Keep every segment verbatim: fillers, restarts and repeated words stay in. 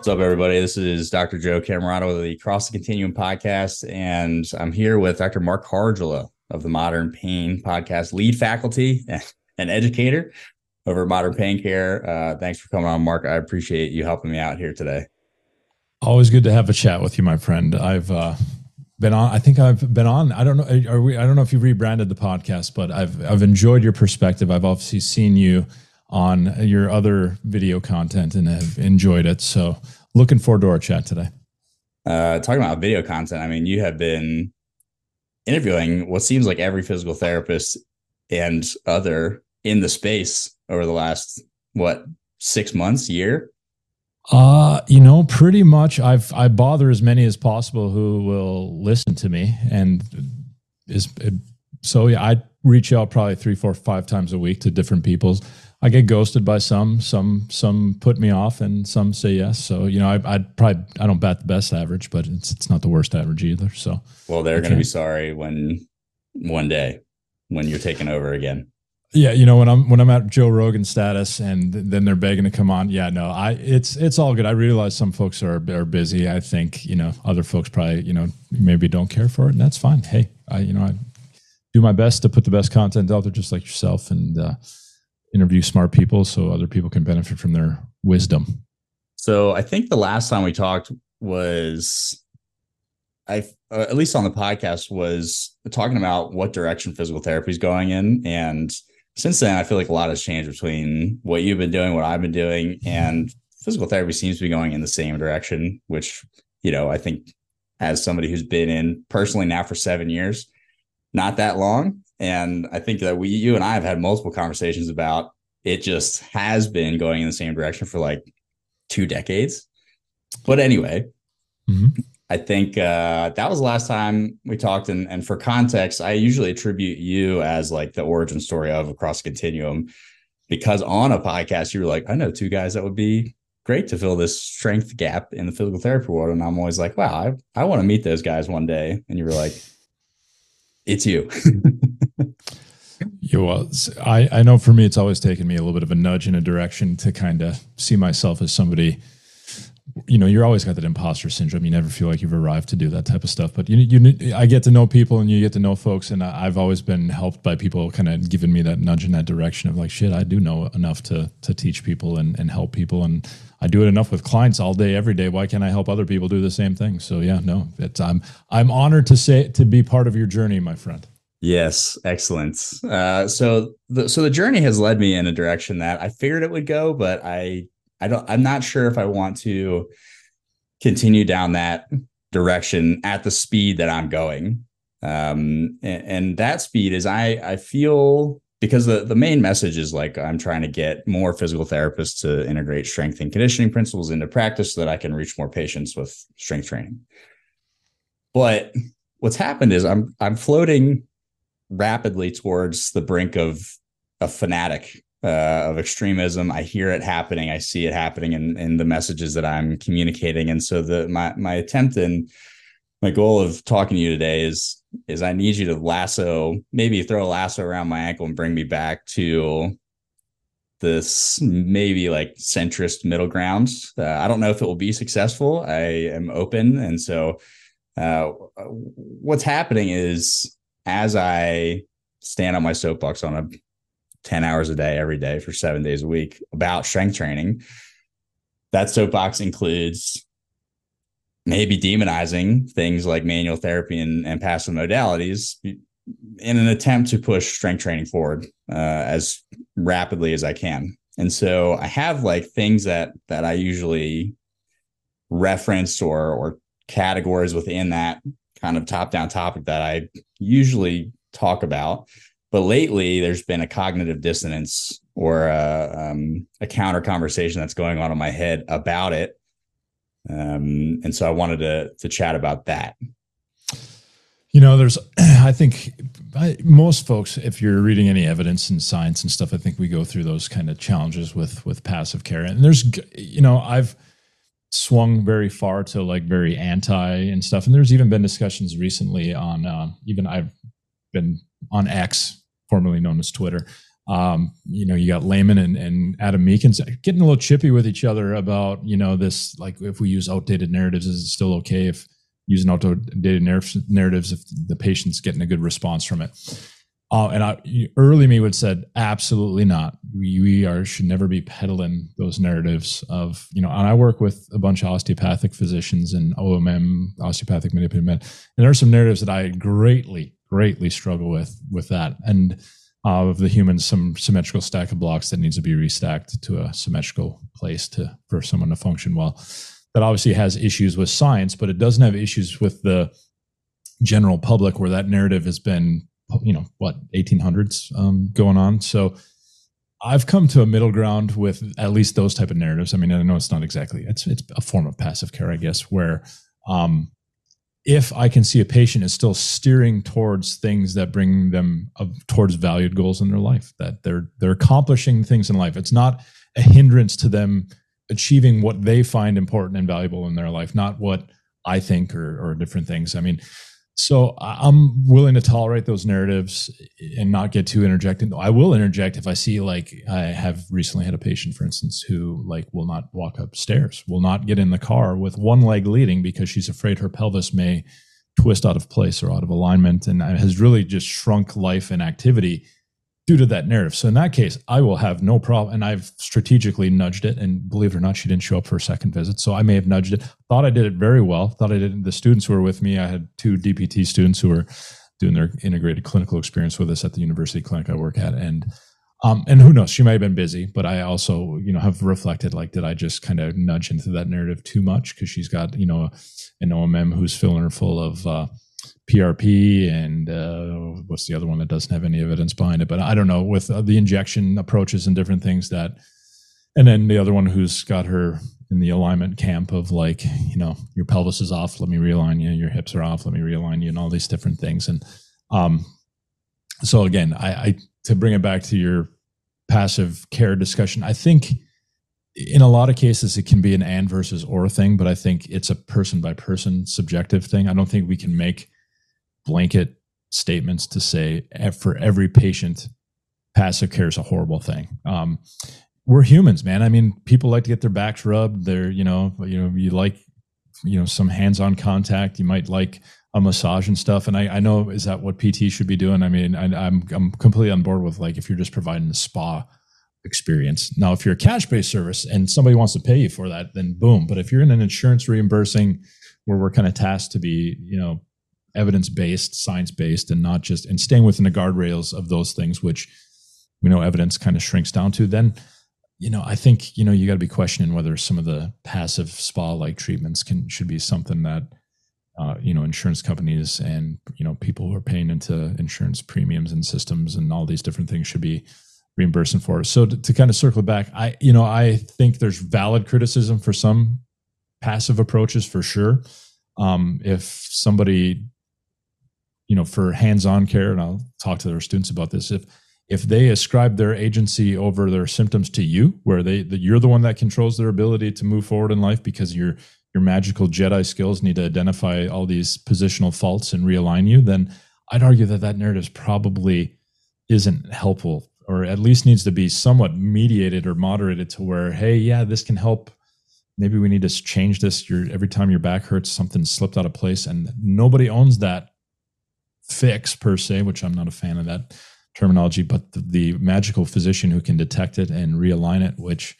What's up, everybody? This is Doctor Joe Camerato of the Cross the Continuum podcast, and I'm here with Doctor Mark Harjula of the Modern Pain podcast, lead faculty and educator over at Modern Pain Care. Uh, thanks for coming on, Mark. I appreciate you helping me out here today. Always good to have a chat with you, my friend. I've uh, been on. I think I've been on. I don't know. Are we? I don't know if you rebranded the podcast, but I've I've enjoyed your perspective. I've obviously seen you on your other video content and have enjoyed it. So looking forward to our chat today. Uh, talking about video content, I mean, you have been interviewing what seems like every physical therapist and other in the space over the last, what, six months, year? Uh, you know, pretty much I've, I bother as many as possible who will listen to me. And is so, yeah, I reach out probably three, four, five times a week to different people's. I get ghosted by some, some, some put me off, and some say yes. So, you know, I, I'd probably, I don't bat the best average, but it's, it's not the worst average either. So, well, they're going to be sorry when one day when you're taking over again. Yeah. You know, when I'm, when I'm at Joe Rogan status and then they're begging to come on. Yeah, no, I, it's, it's all good. I realize some folks are, are busy. I think, you know, other folks probably, you know, maybe don't care for it, and that's fine. Hey, I, you know, I do my best to put the best content out there, just like yourself, and, uh, interview smart people so other people can benefit from their wisdom. So I think the last time we talked was, I uh, at least on the podcast, was talking about what direction physical therapy is going in. And since then, I feel like a lot has changed between what you've been doing, what I've been doing, and physical therapy seems to be going in the same direction, which, you know, I think as somebody who's been in personally now for seven years, not that long. And I think that we, you and I have had multiple conversations about it just has been going in the same direction for like two decades. But anyway, mm-hmm. I think uh, that was the last time we talked. And, and for context, I usually attribute you as like the origin story of Across the Continuum, because on a podcast, you were like, I know two guys that would be great to fill this strength gap in the physical therapy world. And I'm always like, wow, I, I want to meet those guys one day. And you were like, it's you. Yeah, well, I, I know for me, it's always taken me a little bit of a nudge in a direction to kind of see myself as somebody, you know, you're always got that imposter syndrome. You never feel like you've arrived to do that type of stuff. But you, you, I get to know people and you get to know folks. And I've always been helped by people kind of giving me that nudge in that direction of like, shit, I do know enough to to teach people and, and help people. And I do it enough with clients all day, every day. Why can't I help other people do the same thing? So yeah, no, it's, I'm, I'm honored to say, to be part of your journey, my friend. Yes, excellent. Uh, so the so the journey has led me in a direction that I figured it would go, but I I don't I'm not sure if I want to continue down that direction at the speed that I'm going. Um, and, and that speed is I I feel, because the the main message is like I'm trying to get more physical therapists to integrate strength and conditioning principles into practice so that I can reach more patients with strength training. But what's happened is I'm I'm floating rapidly towards the brink of a fanatic uh, of extremism. I hear it happening. I see it happening in, in the messages that I'm communicating. And so the my my attempt and my goal of talking to you today is is I need you to lasso, maybe throw a lasso around my ankle and bring me back to this maybe like centrist middle ground. Uh, I don't know if it will be successful. I am open. And so uh, what's happening is, as I stand on my soapbox on a ten hours a day, every day for seven days a week about strength training, that soapbox includes maybe demonizing things like manual therapy and, and passive modalities in an attempt to push strength training forward uh, as rapidly as I can. And so I have like things that, that I usually reference or, or categories within that kind of top-down topic that I usually talk about. But lately, there's been a cognitive dissonance or a, um, a counter conversation that's going on in my head about it. Um, and so I wanted to, to chat about that. You know, there's, I think I, most folks, if you're reading any evidence and science and stuff, I think we go through those kind of challenges with, with passive care. And there's, you know, I've swung very far to like very anti and stuff. And there's even been discussions recently on, uh, even I've been on X, formerly known as Twitter, Um, you know, you got Lehman and, and Adam Meekins getting a little chippy with each other about, you know, this, like, if we use outdated narratives, is it still okay if using outdated narratives if the patient's getting a good response from it? Uh, and I, early me would said, absolutely not. We, we are should never be peddling those narratives of, you know, and I work with a bunch of osteopathic physicians and O M M, osteopathic manipulative med, and there are some narratives that I greatly, greatly struggle with, with that. And uh, of the humans, some symmetrical stack of blocks that needs to be restacked to a symmetrical place to, for someone to function well. That obviously has issues with science, but it doesn't have issues with the general public where that narrative has been, you know, what, eighteen hundreds um, going on. So I've come to a middle ground with at least those type of narratives. I mean, I know it's not exactly, it's it's a form of passive care, I guess, where um, if I can see a patient is still steering towards things that bring them uh, towards valued goals in their life, that they're they're accomplishing things in life. It's not a hindrance to them achieving what they find important and valuable in their life, not what I think or, or different things. I mean, so I'm willing to tolerate those narratives and not get too interjecting. I will interject if I see, like, I have recently had a patient, for instance, who like will not walk upstairs, will not get in the car with one leg leading because she's afraid her pelvis may twist out of place or out of alignment, and has really just shrunk life and activity due to that narrative. So in that case, I will have no problem. And I've strategically nudged it. And believe it or not, she didn't show up for a second visit. So I may have nudged it, thought I did it very well, thought I did. The students who were with me, I had two D P T students who were doing their integrated clinical experience with us at the university clinic I work at. And um, and who knows, she might have been busy, but I also, you know, have reflected, like, did I just kind of nudge into that narrative too much? Because she's got, you know, an O M M who's filling her full of uh, P R P and uh, what's the other one that doesn't have any evidence behind it? But I don't know, with uh, the injection approaches and different things that, and then the other one who's got her in the alignment camp of, like, you know, your pelvis is off, let me realign you, your hips are off, let me realign you, and all these different things. And um, so again, I, I to bring it back to your passive care discussion, I think in a lot of cases it can be an and versus or thing, but I think it's a person by person subjective thing. I don't think we can make blanket statements to say for every patient, passive care is a horrible thing. Um, we're humans, man. I mean, people like to get their backs rubbed. They're, you know, you know, you like, you know, some hands-on contact. You might like a massage and stuff. And I, I know, is that what P T should be doing? I mean, I, I'm, I'm completely on board with, like, if you're just providing a spa experience. Now, if you're a cash-based service and somebody wants to pay you for that, then boom. But if you're in an insurance reimbursing where we're kind of tasked to be, you know, evidence-based, science-based, and not just, and staying within the guardrails of those things, which we know evidence kind of shrinks down to, then, you know, I think, you know, you got to be questioning whether some of the passive spa-like treatments can, should be something that, uh, you know, insurance companies and, you know, people who are paying into insurance premiums and systems and all these different things should be reimbursing for. So to, to kind of circle back, I, you know, I think there's valid criticism for some passive approaches for sure. Um, if somebody, you know, for hands-on care, and I'll talk to their students about this, if if they ascribe their agency over their symptoms to you, where they that you're the one that controls their ability to move forward in life because your your magical Jedi skills need to identify all these positional faults and realign you, then I'd argue that that narrative probably isn't helpful, or at least needs to be somewhat mediated or moderated to where, hey, yeah, this can help. Maybe we need to change this. You're, every time your back hurts, something slipped out of place, and nobody owns that fix per se, which I'm not a fan of that terminology, but the, the magical physician who can detect it and realign it, which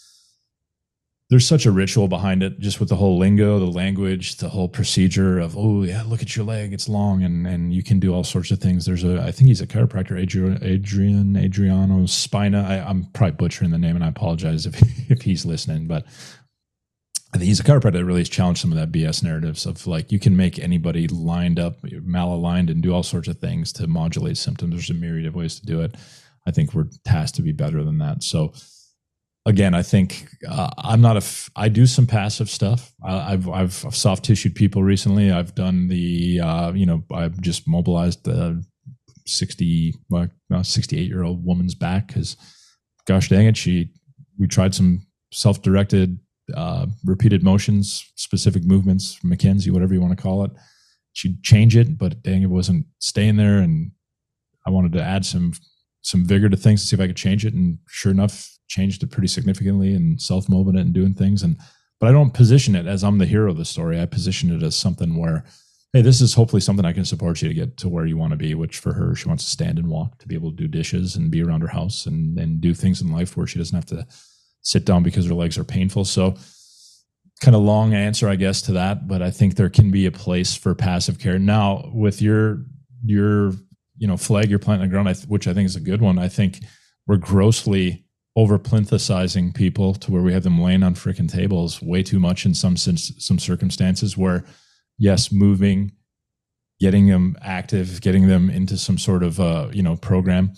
there's such a ritual behind it, just with the whole lingo, the language, the whole procedure of, oh yeah, look at your leg, it's long, and and you can do all sorts of things. There's a, I think he's a chiropractor, Adrian, Adrian Adriano Spina. I, I'm probably butchering the name, and I apologize if if he's listening, but I think he's a chiropractor that really has challenged some of that B S narratives of, like, you can make anybody lined up, malaligned, and do all sorts of things to modulate symptoms. There's a myriad of ways to do it. I think we're tasked to be better than that. So again, I think uh, I'm not a, f- I do some passive stuff. Uh, I've, I've soft tissued people recently. I've done the, uh, you know, I've just mobilized the sixty, well, sixty-eight year old woman's back because, gosh dang it, she, we tried some self-directed Uh, repeated motions, specific movements, McKenzie, whatever you want to call it. She'd change it, but dang, it wasn't staying there. And I wanted to add some some vigor to things to see if I could change it. And sure enough, changed it pretty significantly and self-molding it and doing things. And, but I don't position it as I'm the hero of the story. I position it as something where, hey, this is hopefully something I can support you to get to where you want to be, which for her, she wants to stand and walk, to be able to do dishes and be around her house and, and do things in life where she doesn't have to sit down because her legs are painful. So kind of long answer, I guess, to that, but I think there can be a place for passive care. Now, with your, your, you know, flag you're planting on the ground, which I think is a good one. I think we're grossly over plinthicizing people to where we have them laying on freaking tables way too much in some sense, some circumstances where, yes, moving, getting them active, getting them into some sort of, uh, you know, program.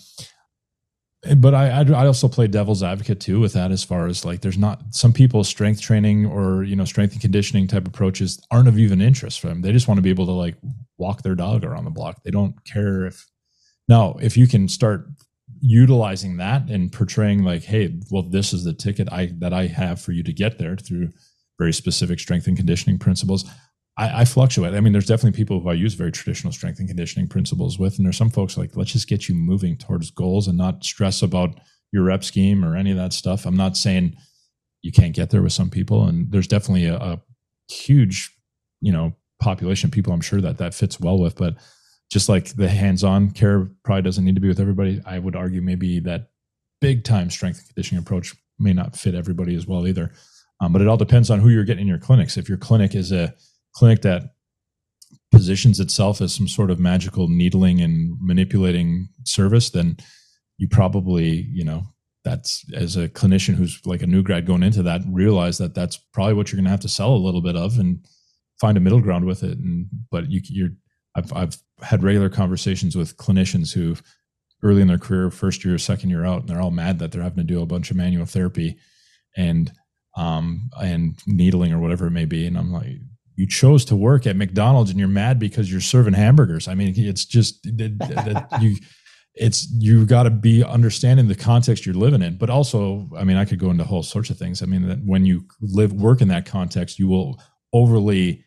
But I, I also play devil's advocate too with that, as far as like, there's not some people strength training or, you know, strength and conditioning type approaches aren't of even interest for them. They just want to be able to like walk their dog around the block. They don't care if, now, if you can start utilizing that and portraying like, hey, well, this is the ticket I, that I have for you to get there through very specific strength and conditioning principles. I, I fluctuate. I mean, there's definitely people who I use very traditional strength and conditioning principles with, and there's some folks like, let's just get you moving towards goals and not stress about your rep scheme or any of that stuff. I'm not saying you can't get there with some people, and there's definitely a, a huge, you know, population of people I'm sure that that fits well with, but just like the hands-on care probably doesn't need to be with everybody. I would argue maybe that big time strength and conditioning approach may not fit everybody as well either. Um, but it all depends on who you're getting in your clinics. If your clinic is a clinic that positions itself as some sort of magical needling and manipulating service, then you probably, you know, that's, as a clinician who's like a new grad going into that, realize that that's probably what you're going to have to sell a little bit of and find a middle ground with it. And, but you, you're, I've, I've had regular conversations with clinicians who early in their career, first year, second year out, and they're all mad that they're having to do a bunch of manual therapy and, um, and needling or whatever it may be. And I'm like, you chose to work at McDonald's and you're mad because you're serving hamburgers. I mean, it's just that, that you, it's, you got to be understanding the context you're living in, but also, I mean, I could go into whole sorts of things. I mean, that when you live, work in that context, you will overly,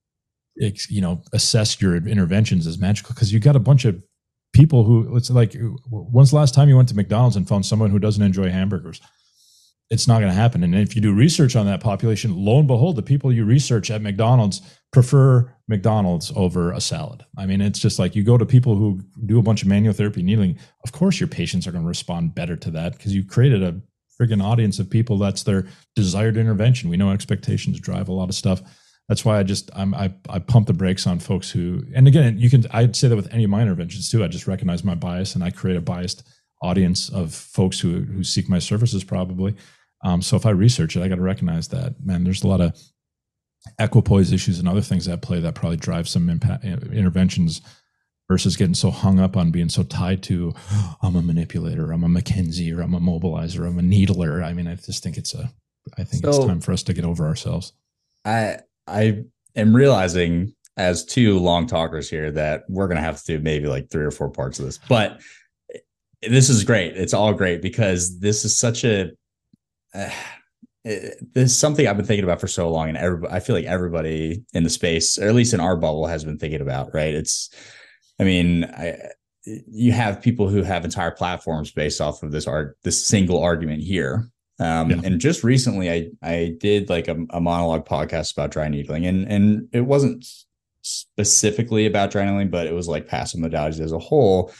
you know, assess your interventions as magical because you got a bunch of people who, it's like, when's the last time you went to McDonald's and found someone who doesn't enjoy hamburgers? It's not going to happen. And if you do research on that population, lo and behold, the people you research at McDonald's prefer McDonald's over a salad. I mean, it's just like you go to people who do a bunch of manual therapy needling. Of course, your patients are going to respond better to that because you created a friggin' audience of people. That's their desired intervention. We know expectations drive a lot of stuff. That's why I just, I'm, I, I pump the brakes on folks who, and again, you can, I'd say that with any of my interventions too. I just recognize my bias and I create a biased audience of folks who, who seek my services probably. Um, so if I research it, I got to recognize that, man, there's a lot of equipoise issues and other things at play that probably drive some impact interventions versus getting so hung up on being so tied to, oh, I'm a manipulator, I'm a McKinsey, or I'm a mobilizer, I'm a needler. I mean, I just think it's a, I think so, it's time for us to get over ourselves. I, I am realizing as two long talkers here that we're going to have to do maybe like three or four parts of this, but this is great. It's all great because this is such a, uh, it, this is something I've been thinking about for so long. And everybody, I feel like everybody in the space, or at least in our bubble, has been thinking about, right? It's, I mean, I, you have people who have entire platforms based off of this art, this single argument here. Um, yeah. And just recently I, I did like a, a monologue podcast about dry needling, and, and it wasn't specifically about dry needling, but it was like passive modalities as a whole.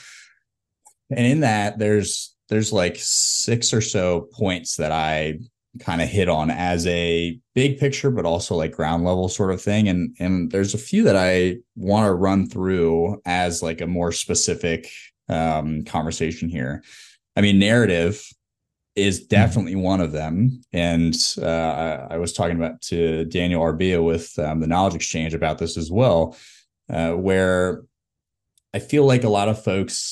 And in that there's, there's like six or so points that I kind of hit on as a big picture, but also like ground level sort of thing. And, and there's a few that I want to run through as like a more specific um, conversation here. I mean, narrative is definitely mm-hmm. one of them. And uh, I, I was talking about to Daniel Arbia with um, the Knowledge Exchange about this as well, uh, where I feel like a lot of folks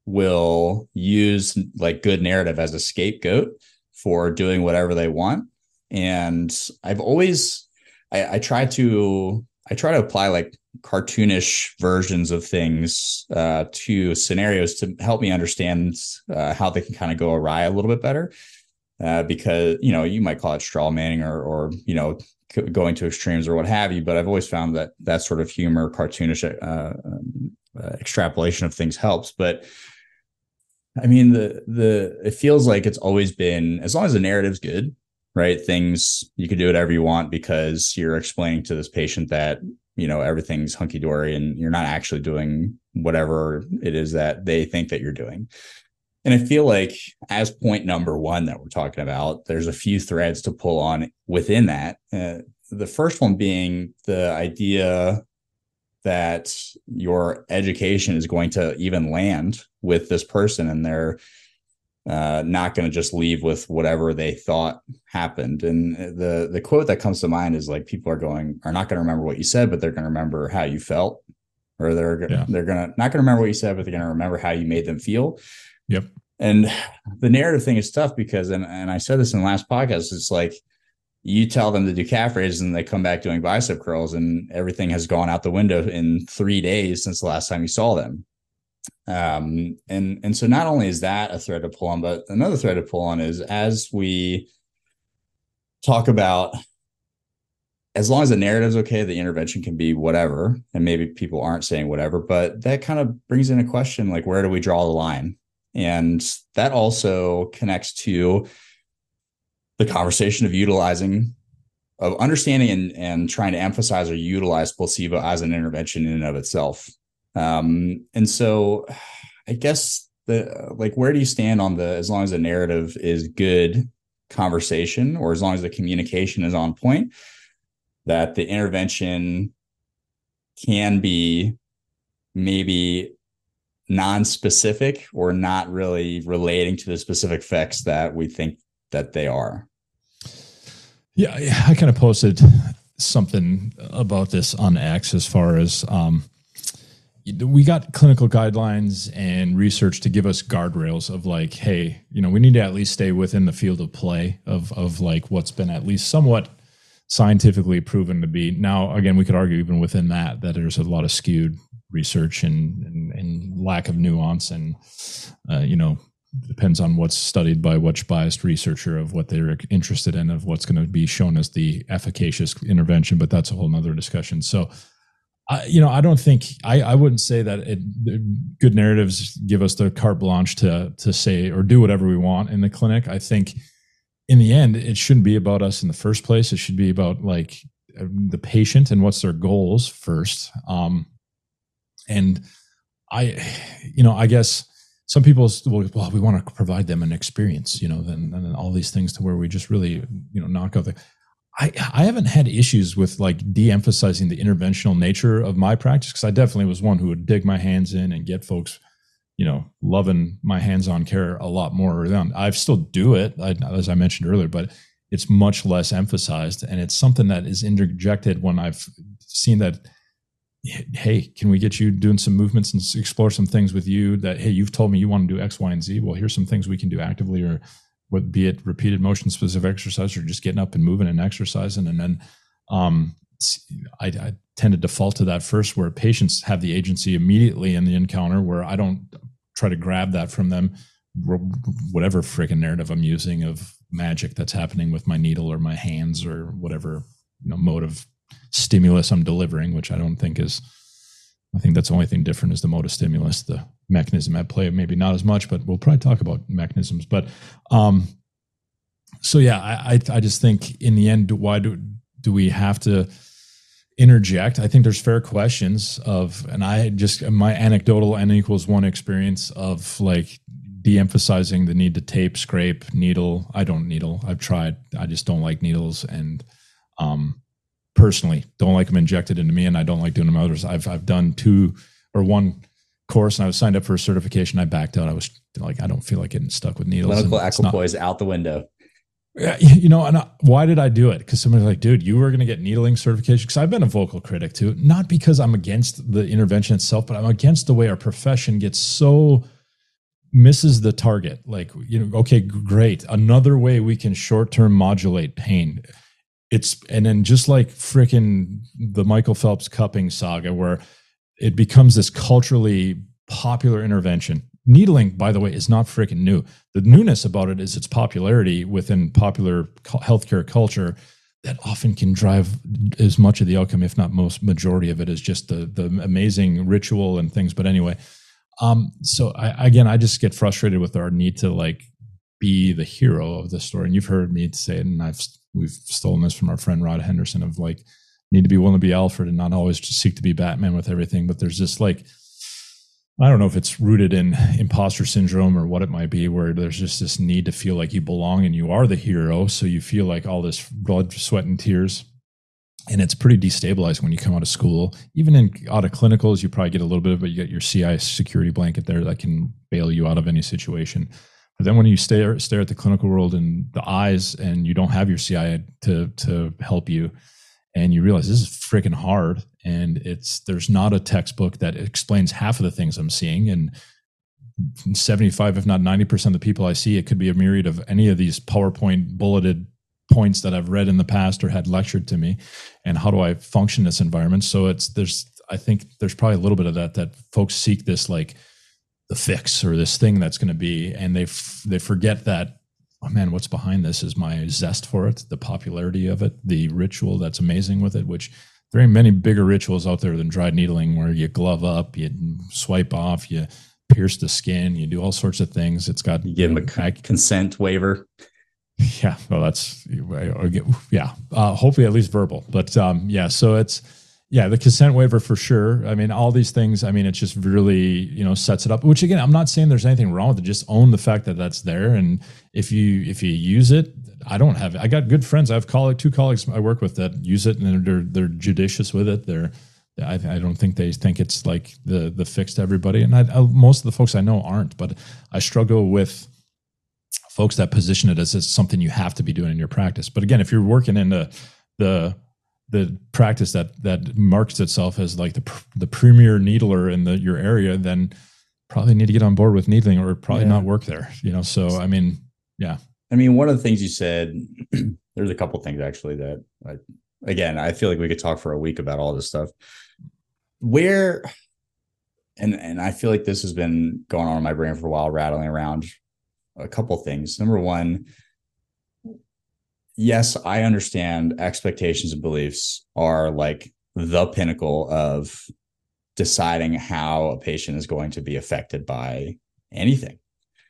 will use like good narrative as a scapegoat for doing whatever they want. And I've always, I, I try to, I try to apply like cartoonish versions of things uh, to scenarios to help me understand uh, how they can kind of go awry a little bit better. Uh, because, you know, you might call it straw manning or, or, you know, going to extremes or what have you. But I've always found that that sort of humor, cartoonish uh, um, uh, extrapolation of things helps. But I mean, the the it feels like it's always been, as long as the narrative's good, right? Things, you can do whatever you want because you're explaining to this patient that, you know, everything's hunky dory and you're not actually doing whatever it is that they think that you're doing. And I feel like, as point number one that we're talking about, there's a few threads to pull on within that. Uh, the first one being the idea that your education is going to even land with this person, and they're uh, not going to just leave with whatever they thought happened. And the the quote that comes to mind is like, people are going are not going to remember what you said, but they're going to remember how you felt, or they're yeah. they're going to not going to remember what you said, but they're going to remember how you made them feel. Yep. And the narrative thing is tough because, and, and I said this in the last podcast, it's like, you tell them to do calf raises and they come back doing bicep curls and everything has gone out the window in three days since the last time you saw them. Um, and, and so not only is that a thread to pull on, but another thread to pull on is, as we talk about, as long as the narrative's okay, the intervention can be whatever. And maybe people aren't saying whatever, but that kind of brings in a question, like, where do we draw the line? And that also connects to the conversation of utilizing, of understanding and, and trying to emphasize or utilize placebo as an intervention in and of itself. Um, and so I guess the, like, where do you stand on the, as long as the narrative is good conversation, or as long as the communication is on point, that the intervention can be maybe non-specific or not really relating to the specific effects that we think that they are? Yeah, I kind of posted something about this on X, as far as um, we got clinical guidelines and research to give us guardrails of like, hey, you know, we need to at least stay within the field of play of of like what's been at least somewhat scientifically proven to be. Now, again, we could argue even within that that there's a lot of skewed research and and, and lack of nuance, and uh, you know. Depends on what's studied by which biased researcher of what they're interested in, of what's going to be shown as the efficacious intervention, but that's a whole nother discussion. So, I, you know, I don't think, I, I wouldn't say that it, good narratives give us the carte blanche to, to say or do whatever we want in the clinic. I think in the end, it shouldn't be about us in the first place. It should be about like the patient and what's their goals first. Um, and I, you know, I guess, some people will, well, we want to provide them an experience, you know, then and then all these things to where we just really, you know, knock out the. I I haven't had issues with like de-emphasizing the interventional nature of my practice, because I definitely was one who would dig my hands in and get folks, you know, loving my hands-on care a lot more early on. I still do it, I, as I mentioned earlier, but it's much less emphasized, and it's something that is interjected when I've seen that. Hey, can we get you doing some movements and explore some things with you that, hey, you've told me you want to do X, Y, and Z. Well, here's some things we can do actively, or what, be it repeated motion specific exercise, or just getting up and moving and exercising. And then um, I, I tend to default to that first, where patients have the agency immediately in the encounter, where I don't try to grab that from them, whatever freaking narrative I'm using of magic that's happening with my needle or my hands or whatever, you know, mode of stimulus I'm delivering, which I don't think is, I think that's the only thing different is the mode of stimulus, the mechanism at play, maybe not as much, but we'll probably talk about mechanisms. But um, so yeah, I, I I just think in the end, why do do we have to interject? I think there's fair questions of, and I just, my anecdotal N equals one experience of like de-emphasizing the need to tape, scrape, needle. I don't needle. I've tried. I just don't like needles, and um, personally don't like them injected into me, and I don't like doing them others. I've I've done two or one course, and I was signed up for a certification. I backed out. I was like, I don't feel like getting stuck with needles. Clinical equipoise out the window. Yeah, you know, and I, why did I do it? Because somebody's like, dude, you were going to get needling certification. Because I've been a vocal critic too, not because I'm against the intervention itself, but I'm against the way our profession gets so misses the target. Like, you know, okay, great. Another way we can short-term modulate pain. It's, and then just like freaking the Michael Phelps cupping saga, where it becomes this culturally popular intervention. Needling, by the way, is not freaking new. The newness about it is its popularity within popular healthcare culture that often can drive as much of the outcome, if not most majority of it, is just the the amazing ritual and things. But anyway, Um, so I, again, I just get frustrated with our need to like be the hero of the story. And you've heard me say it, and I've we've stolen this from our friend Rod Henderson of like need to be willing to be Alfred and not always just seek to be Batman with everything. But there's this like, I don't know if it's rooted in imposter syndrome or what it might be, where there's just this need to feel like you belong and you are the hero. So you feel like all this blood, sweat, and tears. And it's pretty destabilizing when you come out of school. Even in out of clinicals, you probably get a little bit of it. You get your C I security blanket there that can bail you out of any situation. But then when you stare stare at the clinical world in the eyes and you don't have your C I to to help you, and you realize this is freaking hard, and it's there's not a textbook that explains half of the things I'm seeing, and seventy-five, if not ninety percent of the people I see, it could be a myriad of any of these PowerPoint bulleted points that I've read in the past or had lectured to me, and how do I function in this environment? So it's there's I think there's probably a little bit of that that folks seek this like the fix or this thing that's going to be, and they f- they forget that, oh man, what's behind this is my zest for it, the popularity of it, the ritual that's amazing with it, which there ain't many bigger rituals out there than dried needling, where you glove up, you swipe off, you pierce the skin, you do all sorts of things. It's got you give them a I, consent waiver. Yeah, well, that's yeah. Uh, hopefully, at least verbal. But um, yeah, so it's yeah, the consent waiver for sure. I mean, all these things. I mean, it just really you know sets it up. Which again, I'm not saying there's anything wrong with it. Just own the fact that that's there, and if you if you use it, I don't have it. I got good friends. I have colleague two colleagues I work with that use it, and they're they're judicious with it. They're I, I don't think they think it's like the the fix to everybody, and I, I, most of the folks I know aren't. But I struggle with folks that position it as it's something you have to be doing in your practice. But again, if you're working in the the the practice that that markets itself as like the the premier needler in the your area, then probably need to get on board with needling or probably yeah. not work there. You know, so I mean, yeah. I mean, one of the things you said, there's a couple things actually that, I, again, I feel like we could talk for a week about all this stuff. Where, and and I feel like this has been going on in my brain for a while, rattling around. A couple things. Number one, yes, I understand expectations and beliefs are like the pinnacle of deciding how a patient is going to be affected by anything.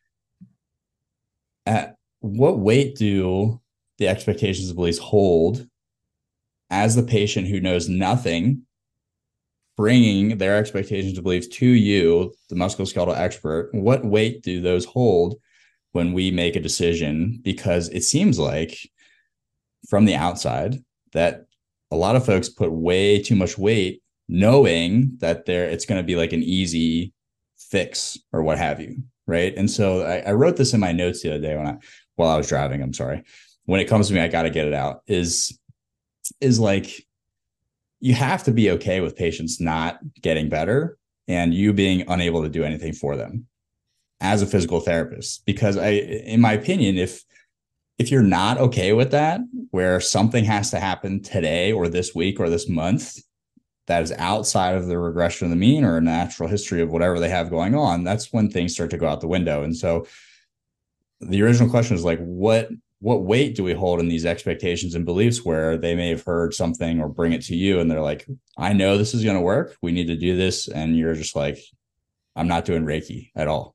At what weight do the expectations and beliefs hold as the patient who knows nothing, bringing their expectations and beliefs to you, the musculoskeletal expert? What weight do those hold when we make a decision? Because it seems like from the outside that a lot of folks put way too much weight knowing that there it's going to be like an easy fix or what have you. Right. And so I, I wrote this in my notes the other day when I, while I was driving, I'm sorry, when it comes to me, I got to get it out is, is like, you have to be okay with patients not getting better and you being unable to do anything for them as a physical therapist. Because I, in my opinion, if, if you're not okay with that, where something has to happen today or this week or this month that is outside of the regression of the mean or a natural history of whatever they have going on, that's when things start to go out the window. And so the original question is like, what, what weight do we hold in these expectations and beliefs where they may have heard something or bring it to you and they're like, I know this is going to work. We need to do this. And you're just like, I'm not doing Reiki at all.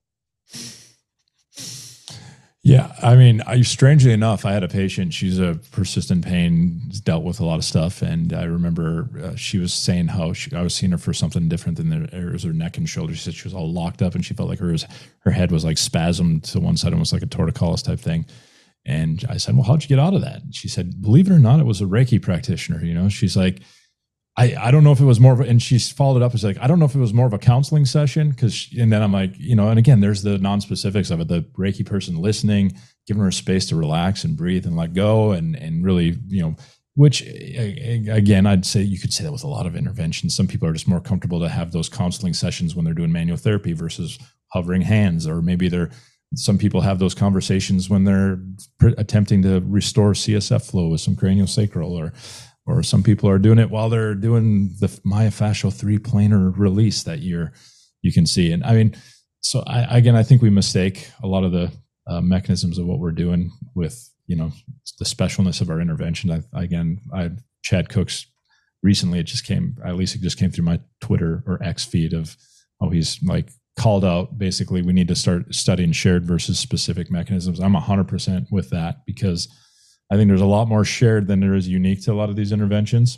Yeah. I mean, I, strangely enough, I had a patient, she's a persistent pain, dealt with a lot of stuff. And I remember uh, she was saying how she, I was seeing her for something different than the, it was her neck and shoulder. She said she was all locked up and she felt like her, her head was like spasmed to one side, almost like a torticollis type thing. And I said, well, how'd you get out of that? And she said, believe it or not, it was a Reiki practitioner. You know, she's like, I, I don't know if it was more of a, and she's followed it up as like, I don't know if it was more of a counseling session. Cause, and then I'm like, you know, and again, there's the non-specifics of it, the Reiki person listening, giving her space to relax and breathe and let go. And, and really, you know, which again, I'd say you could say that with a lot of interventions. Some people are just more comfortable to have those counseling sessions when they're doing manual therapy versus hovering hands, or maybe they're, some people have those conversations when they're pr- attempting to restore C S F flow with some craniosacral, or, or some people are doing it while they're doing the myofascial three planar release that you're, you can see. And I mean, so I, again, I think we mistake a lot of the uh, mechanisms of what we're doing with, you know, the specialness of our intervention. I, again, I, Chad Cooks recently, it just came, at least it just came through my Twitter or X feed of, oh, he's like called out basically we need to start studying shared versus specific mechanisms. I'm one hundred percent with that because I think there's a lot more shared than there is unique to a lot of these interventions.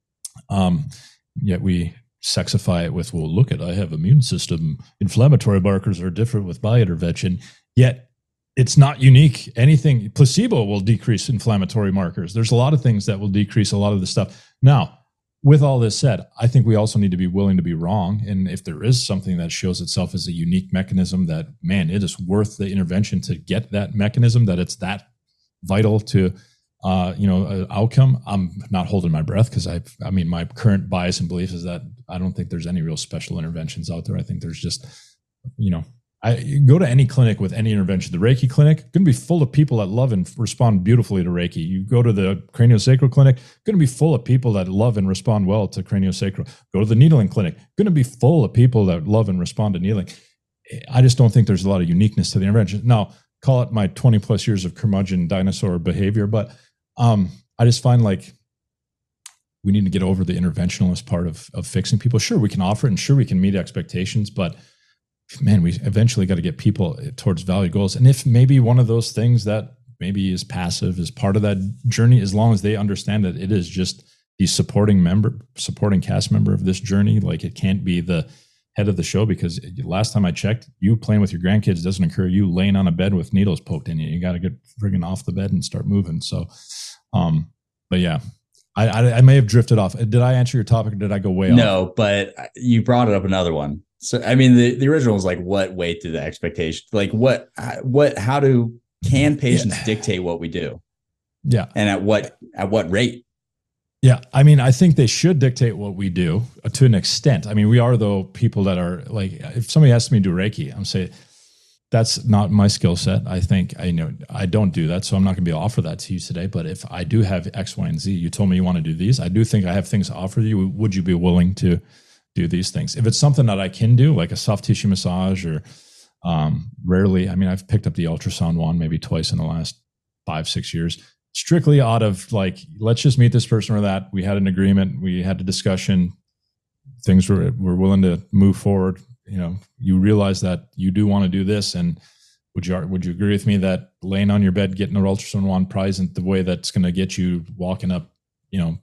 Um, yet we sexify it with, well, look at, I have immune system. Inflammatory markers are different with my intervention. Yet it's not unique. Anything, placebo will decrease inflammatory markers. There's a lot of things that will decrease a lot of the stuff. Now, with all this said, I think we also need to be willing to be wrong. And if there is something that shows itself as a unique mechanism that, man, it is worth the intervention to get that mechanism, that it's that vital to, uh, you know, uh, outcome, I'm not holding my breath because I, I mean, my current bias and belief is that I don't think there's any real special interventions out there. I think there's just, you know, I you go to any clinic with any intervention. The Reiki clinic going to be full of people that love and respond beautifully to Reiki. You go to the craniosacral clinic, going to be full of people that love and respond well to craniosacral. Go to the needling clinic, going to be full of people that love and respond to needling. I just don't think there's a lot of uniqueness to the intervention. Now, call it my twenty plus years of curmudgeon dinosaur behavior, but um, I just find like we need to get over the interventionalist part of of fixing people. Sure, we can offer it, and sure, we can meet expectations, but man, we eventually got to get people towards value goals. And if maybe one of those things that maybe is passive is part of that journey, as long as they understand that it is just the supporting member, supporting cast member of this journey, like it can't be the head of the show, because last time I checked, you playing with your grandkids doesn't occur. You laying on a bed with needles poked in you. You got to get friggin' off the bed and start moving. So, um, but yeah, I, I, I may have drifted off. Did I answer your topic or did I go way off? No, but you brought it up another one. So, I mean, the, the original was like, what weight do the expectation, like what, what, how do, can patients yeah. dictate what we do? Yeah. And at what, at what rate? Yeah. I mean, I think they should dictate what we do uh, to an extent. I mean, we are though people that are like, if somebody asks me to do Reiki, I'm saying that's not my skill set. I think I know I don't do that. So I'm not going to be able to offer that to you today. But if I do have X, Y, and Z, you told me you want to do these. I do think I have things to offer you. Would you be willing to do these things? If it's something that I can do, like a soft tissue massage or um, rarely, I mean, I've picked up the ultrasound wand maybe twice in the last five, six years, strictly out of like, let's just meet this person or that. We had an agreement. We had a discussion. Things were, we're willing to move forward. You know, you realize that you do want to do this. And would you, would you agree with me that laying on your bed, getting an ultrasound wand probably isn't the way that's going to get you walking up, you know,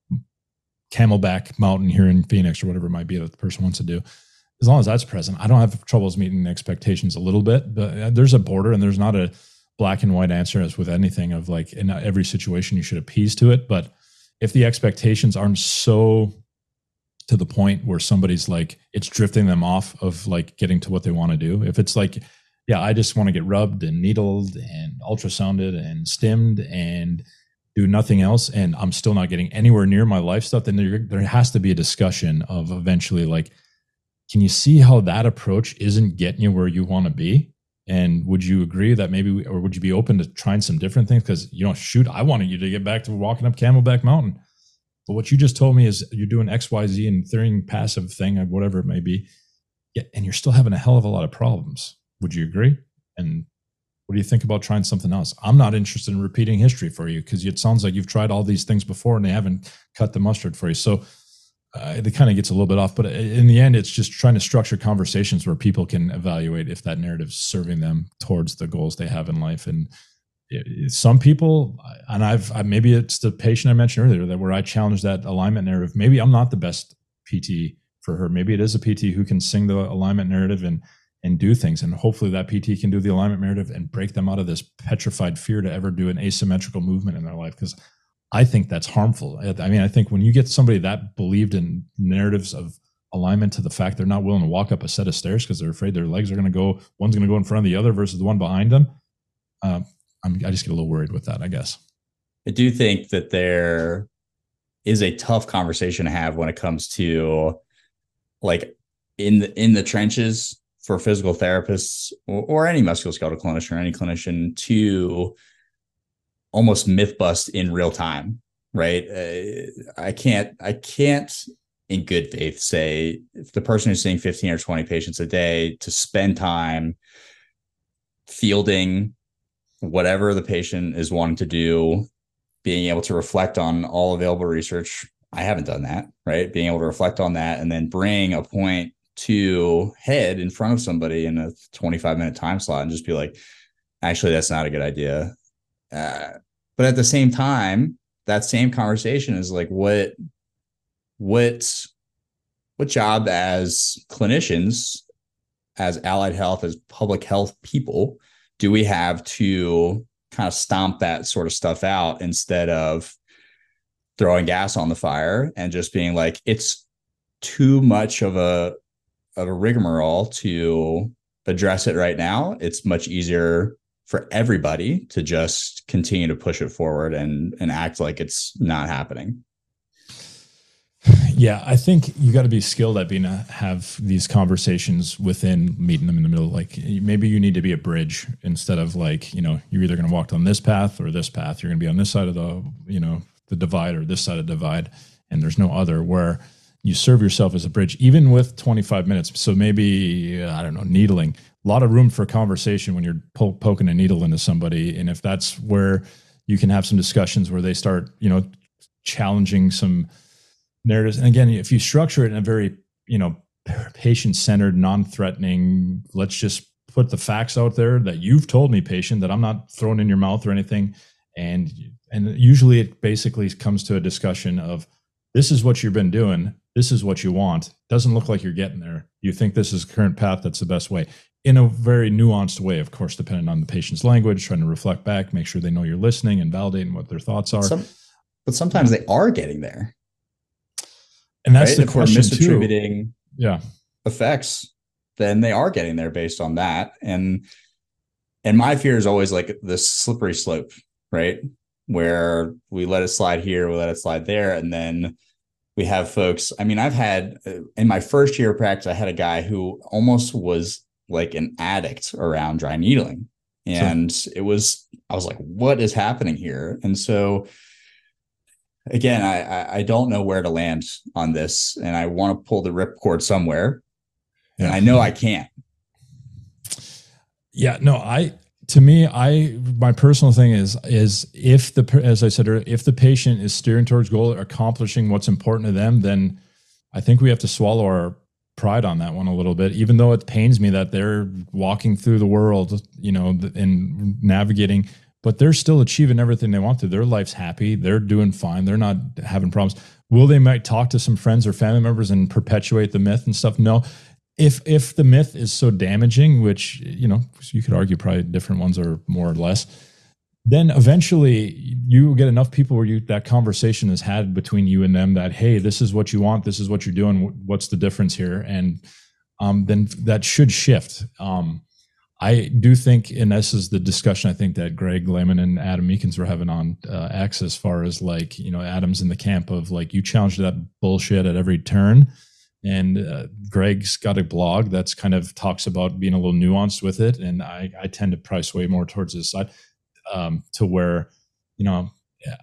Camelback Mountain here in Phoenix or whatever it might be that the person wants to do. As long as that's present, I don't have troubles meeting expectations a little bit, but there's a border and there's not a black and white answer as with anything of like in every situation you should appease to it. But if the expectations aren't so to the point where somebody's like, it's drifting them off of like getting to what they want to do. If it's like, yeah, I just want to get rubbed and needled and ultrasounded and stimmed and do nothing else, and I'm still not getting anywhere near my life stuff, then there, there has to be a discussion of eventually like, can you see how that approach isn't getting you where you want to be? And would you agree that maybe, we, or would you be open to trying some different things? Because, you know, shoot, I wanted you to get back to walking up Camelback Mountain. But what you just told me is you're doing X, Y, Z and theory passive thing, or whatever it may be. Yeah, and you're still having a hell of a lot of problems. Would you agree? And what do you think about trying something else? I'm not interested in repeating history for you because it sounds like you've tried all these things before and they haven't cut the mustard for you. So uh, it kind of gets a little bit off. But in the end, it's just trying to structure conversations where people can evaluate if that narrative's serving them towards the goals they have in life. And it, some people, and I've I, maybe it's the patient I mentioned earlier that where I challenge that alignment narrative. Maybe I'm not the best P T for her. Maybe it is a P T who can sing the alignment narrative and and do things. And hopefully that P T can do the alignment narrative and break them out of this petrified fear to ever do an asymmetrical movement in their life. Because I think that's harmful. I mean, I think when you get somebody that believed in narratives of alignment to the fact they're not willing to walk up a set of stairs because they're afraid their legs are going to go, one's going to go in front of the other versus the one behind them. Uh, I'm, I just get a little worried with that, I guess. I do think that there is a tough conversation to have when it comes to like in the, in the trenches for physical therapists or, or any musculoskeletal clinician or any clinician to almost myth bust in real time, right? Uh, I can't, I can't in good faith say if the person who's seeing fifteen or twenty patients a day to spend time fielding whatever the patient is wanting to do, being able to reflect on all available research. I haven't done that, right? Being able to reflect on that and then bring a point to head in front of somebody in a twenty-five minute time slot and just be like, actually, that's not a good idea. Uh, but at the same time, that same conversation is like, what, what, what job as clinicians, as allied health, as public health people, do we have to kind of stomp that sort of stuff out instead of throwing gas on the fire and just being like, it's too much of a of a rigmarole to address it right now. It's much easier for everybody to just continue to push it forward and and act like it's not happening. Yeah, I think you got to be skilled at being a, have these conversations within meeting them in the middle. Like maybe you need to be a bridge instead of like, you know, you're either going to walk down this path or this path. You're going to be on this side of the, you know, the divide or this side of the divide, and there's no other, where you serve yourself as a bridge, even with twenty-five minutes. So maybe, I don't know, needling, a lot of room for conversation when you're po- poking a needle into somebody. And if that's where you can have some discussions where they start, you know, challenging some narratives. And again, if you structure it in a very, you know, patient-centered, non-threatening, let's just put the facts out there that you've told me, patient, that I'm not throwing in your mouth or anything. And, and usually it basically comes to a discussion of, this is what you've been doing. This is what you want. Doesn't look like you're getting there. You think this is the current path. That's the best way, in a very nuanced way, of course, depending on the patient's language, trying to reflect back, make sure they know you're listening and validating what their thoughts are. Some, but sometimes they are getting there. And that's right? the question if we're misattributing too. Yeah. effects, then they are getting there based on that. And and my fear is always like this slippery slope, right? Where we let it slide here, we let it slide there, and then we have folks. I mean, I've had in my first year of practice, I had a guy who almost was like an addict around dry needling. And sure. it was, I was like, what is happening here? And so again, I, I don't know where to land on this, and I want to pull the ripcord somewhere, yeah. and I know I can't. Yeah, no, I, to me, I, my personal thing is, is if the, as I said earlier, if the patient is steering towards goal, accomplishing what's important to them, then I think we have to swallow our pride on that one a little bit, even though it pains me that they're walking through the world, you know, and navigating, but they're still achieving everything they want to. Their life's happy. They're doing fine. They're not having problems. Will they might talk to some friends or family members and perpetuate the myth and stuff? No. If if the myth is so damaging, which, you know, you could argue probably different ones are more or less, then eventually you get enough people where you that conversation is had between you and them that, hey, this is what you want. This is what you're doing. What's the difference here? And um, then that should shift. Um, I do think, and this is the discussion I think that Greg Lehman and Adam Meekins were having on uh, X, as far as like, you know, Adam's in the camp of like, you challenge that bullshit at every turn. And uh, Greg's got a blog that's kind of talks about being a little nuanced with it. And I, I tend to price way more towards his side um, to where, you know, yeah.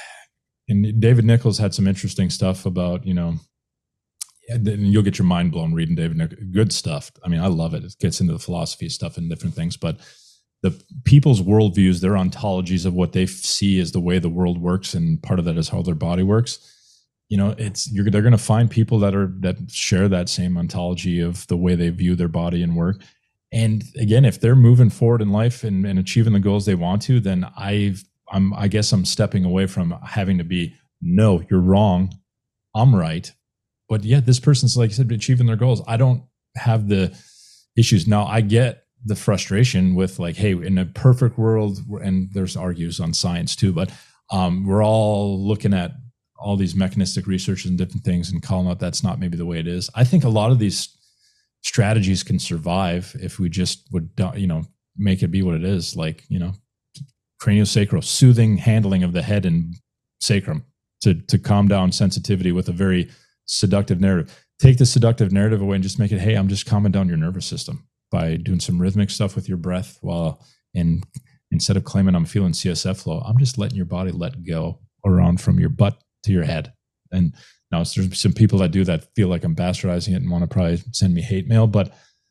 And David Nichols had some interesting stuff about, you know, and you'll get your mind blown reading David Nichols. Good stuff. I mean, I love it. It gets into the philosophy stuff and different things, but the people's worldviews, their ontologies of what they see as the way the world works, and part of that is how their body works. You know, it's you're they're going to find people that are that share that same ontology of the way they view their body and work. And again, if they're moving forward in life and, and achieving the goals they want to, then I've I'm I guess I'm stepping away from having to be, no, you're wrong, I'm right. But yeah, this person's, like you said, achieving their goals. I don't have the issues. Now, I get the frustration with like, hey, in a perfect world, and there's argues on science too, but um, we're all looking at all these mechanistic research and different things and calling out that's not maybe the way it is. I think a lot of these strategies can survive if we just would, you know, make it be what it is. Like, you know, craniosacral, soothing handling of the head and sacrum to, to calm down sensitivity with a very seductive narrative. Take the seductive narrative away and just make it, hey, I'm just calming down your nervous system by doing some rhythmic stuff with your breath, while in instead of claiming I'm feeling C S F flow, I'm just letting your body let go around from your butt to your head. And now there's some people that do that feel like I'm bastardizing it and want to probably send me hate mail, but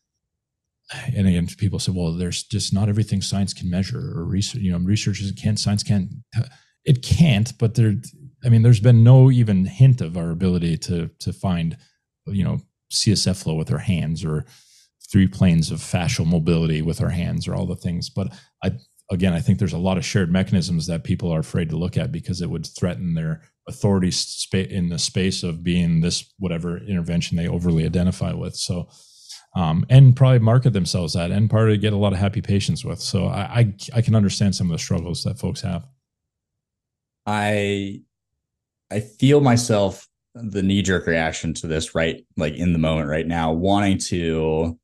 and again, people say, well, there's just not everything science can measure, or research, you know, researchers can't, science can't, it can't, but there, I mean, there's been no even hint of our ability to to find, you know, C S F flow with our hands, or three planes of fascial mobility with our hands, or all the things. But I, again, I think there's a lot of shared mechanisms that people are afraid to look at because it would threaten their authority spa- in the space of being this whatever intervention they overly identify with. So, um, and probably market themselves at, and part of get a lot of happy patients with. So I, I, I can understand some of the struggles that folks have. I, I feel myself the knee jerk reaction to this right, like in the moment right now, wanting to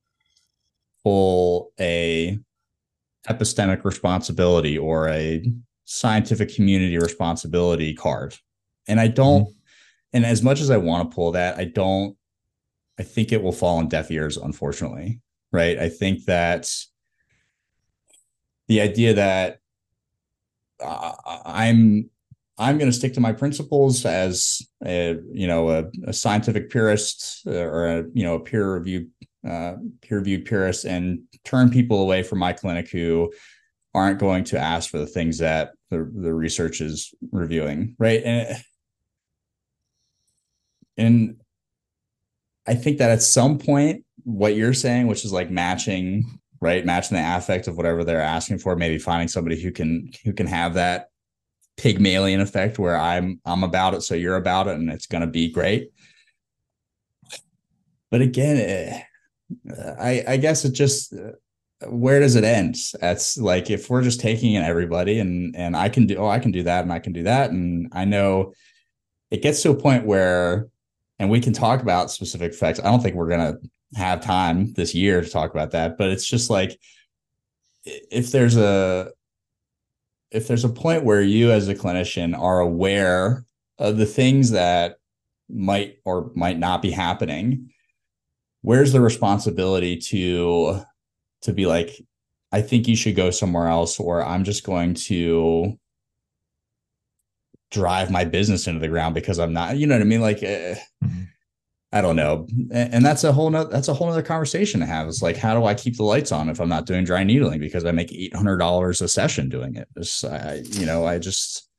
pull a epistemic responsibility or a scientific community responsibility card. And I don't, mm-hmm. and as much as I want to pull that, I don't, I think it will fall on deaf ears, unfortunately. Right. I think that the idea that uh, I'm, I'm going to stick to my principles as a, you know, a, a scientific purist or a, you know, a peer reviewed, uh, peer reviewed purist, and turn people away from my clinic who aren't going to ask for the things that the, the research is reviewing. Right. And, and I think that at some point, what you're saying, which is like matching, right, matching the affect of whatever they're asking for, maybe finding somebody who can, who can have that Pygmalion effect where I'm, I'm about it, so you're about it, and it's going to be great. But again, it, I, I guess it just, where does it end? That's like, if we're just taking in everybody and, and I can do, oh, I can do that. And I can do that. And I know it gets to a point where, and we can talk about specific effects. I don't think we're going to have time this year to talk about that, but it's just like, if there's a, if there's a point where you as a clinician are aware of the things that might or might not be happening, where's the responsibility to, to be like, I think you should go somewhere else, or I'm just going to drive my business into the ground because I'm not, you know what I mean? Like, uh, mm-hmm. I don't know. And, and that's a whole nother, that's a whole other conversation to have. It's like, how do I keep the lights on if I'm not doing dry needling because I make eight hundred dollars a session doing it? Just, I, you know, I just,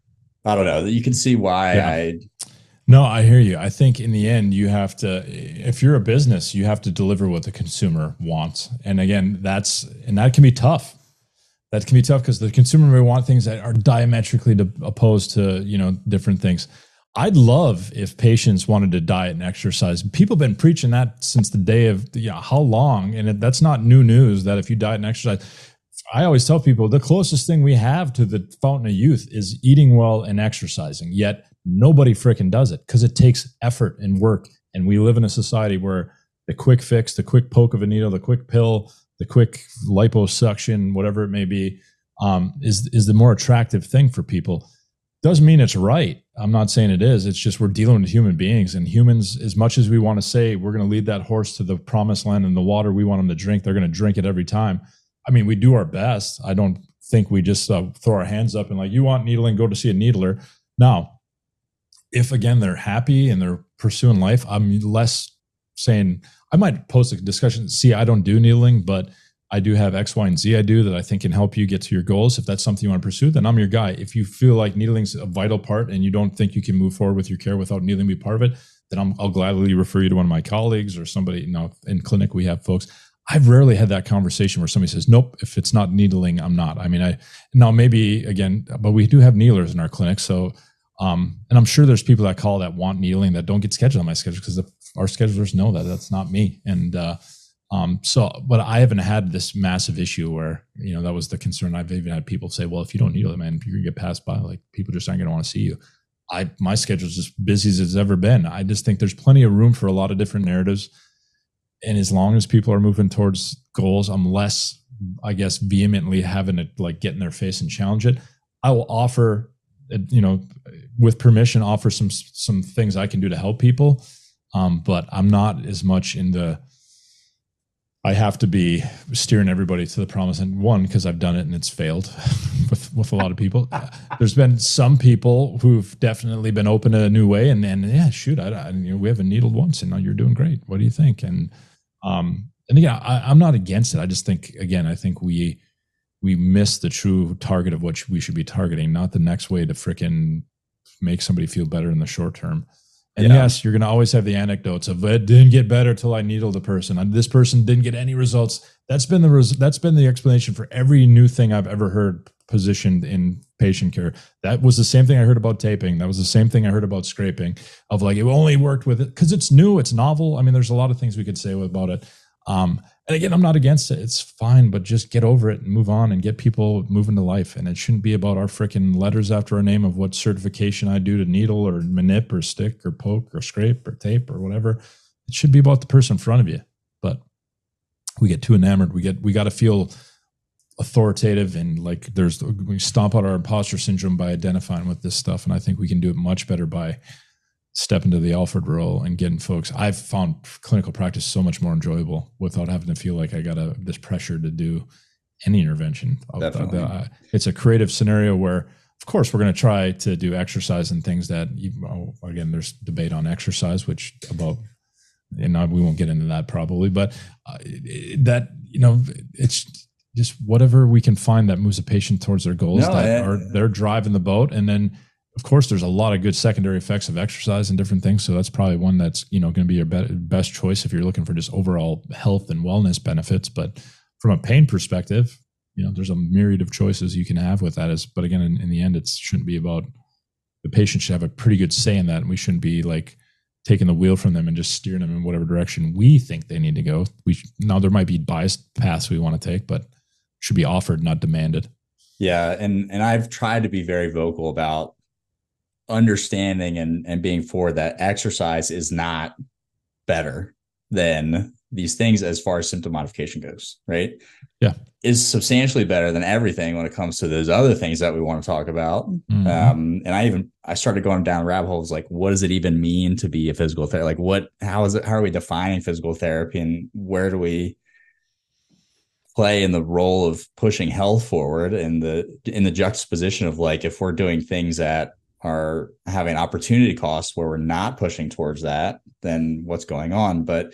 I don't know. You can see why yeah. I, No, I hear you. I think in the end, you have to, if you're a business, you have to deliver what the consumer wants. And again, that's, and that can be tough. That can be tough because the consumer may want things that are diametrically to, opposed to, you know, different things. I'd love if patients wanted to diet and exercise. People have been preaching that since the day of, you know, how long? And it, that's not new news that if you diet and exercise, I always tell people the closest thing we have to the fountain of youth is eating well and exercising. Yet nobody frickin' does it because it takes effort and work. And we live in a society where the quick fix, the quick poke of a needle, the quick pill, the quick liposuction, whatever it may be, um, is, is the more attractive thing for people. Doesn't mean it's right. I'm not saying it is. It's just we're dealing with human beings, and humans, as much as we want to say we're going to lead that horse to the promised land and the water we want them to drink, they're going to drink it every time. I mean, we do our best. I don't think we just uh, throw our hands up and like, you want needling, go to see a needler. Now, if again, they're happy and they're pursuing life, I'm less saying, I might post a discussion, see, I don't do needling, but I do have X, Y, and Z I do that I think can help you get to your goals. If that's something you want to pursue, then I'm your guy. If you feel like needling's a vital part and you don't think you can move forward with your care without needling be part of it, then I'm, I'll gladly refer you to one of my colleagues or somebody. You know, in clinic, we have folks. I've rarely had that conversation where somebody says, nope, if it's not needling, I'm not. I mean, I, now maybe again, but we do have needlers in our clinic. So, um, and I'm sure there's people that call that want needling that don't get scheduled on my schedule because our schedulers know that that's not me. And, uh, Um, so, but I haven't had this massive issue where, you know, that was the concern. I've even had people say, well, if you don't needle it, man, you're gonna get passed by, like people just aren't going to want to see you. I, my schedule's as busy as it's ever been. I just think there's plenty of room for a lot of different narratives. And as long as people are moving towards goals, I'm less, I guess, vehemently having to like get in their face and challenge it. I will offer, you know, with permission, offer some, some things I can do to help people. Um, but I'm not as much in the, I have to be steering everybody to the promise. And one, because I've done it and it's failed with, with a lot of people. There's been some people who've definitely been open to a new way. And then, yeah, shoot, I, I, you know, we haven't needled once and now you're doing great. What do you think? And, um, and again, I, I'm not against it. I just think, again, I think we, we miss the true target of what we should be targeting, not the next way to frickin' make somebody feel better in the short term. And yeah. yes, you're going to always have the anecdotes of it didn't get better till I needled the person. This person didn't get any results. That's been the res- that's been the explanation for every new thing I've ever heard positioned in patient care. That was the same thing I heard about taping. That was the same thing I heard about scraping, of like, it only worked with it because it's new, it's novel. I mean, there's a lot of things we could say about it. Um, and again, I'm not against it. It's fine, but just get over it and move on and get people moving to life. And it shouldn't be about our freaking letters after our name of what certification I do to needle or manip or stick or poke or scrape or tape or whatever. It should be about the person in front of you. But we get too enamored. We get, we got to feel authoritative, and like there's, we stomp out our imposter syndrome by identifying with this stuff. And I think we can do it much better by stepping to the Alfred role and getting folks. I've found clinical practice so much more enjoyable without having to feel like I got a, this pressure to do any intervention. Definitely. Uh, it's a creative scenario where, of course, we're going to try to do exercise and things that, you know, again, there's debate on exercise, which about, and we won't get into that probably, but uh, that, you know, it's just whatever we can find that moves a patient towards their goals, no, that I, are they're driving the boat. And then, of course, there's a lot of good secondary effects of exercise and different things. So that's probably one that's, you know, going to be your be- best choice if you're looking for just overall health and wellness benefits. But from a pain perspective, you know, there's a myriad of choices you can have with that. Is, but again, in, in the end, it shouldn't be about, the patient should have a pretty good say in that. And we shouldn't be like taking the wheel from them and just steering them in whatever direction we think they need to go. We should, now there might be biased paths we want to take, but should be offered, not demanded. Yeah. And, and I've tried to be very vocal about understanding and, and being for that exercise is not better than these things as far as symptom modification goes, right? Yeah. Is substantially better than everything when it comes to those other things that we want to talk about. Mm-hmm. Um, and I even, I started going down rabbit holes, like, what does it even mean to be a physical therapist? Like what, how is it, how are we defining physical therapy, and where do we play in the role of pushing health forward, and the, in the juxtaposition of like, if we're doing things that are having opportunity costs where we're not pushing towards that, then what's going on? But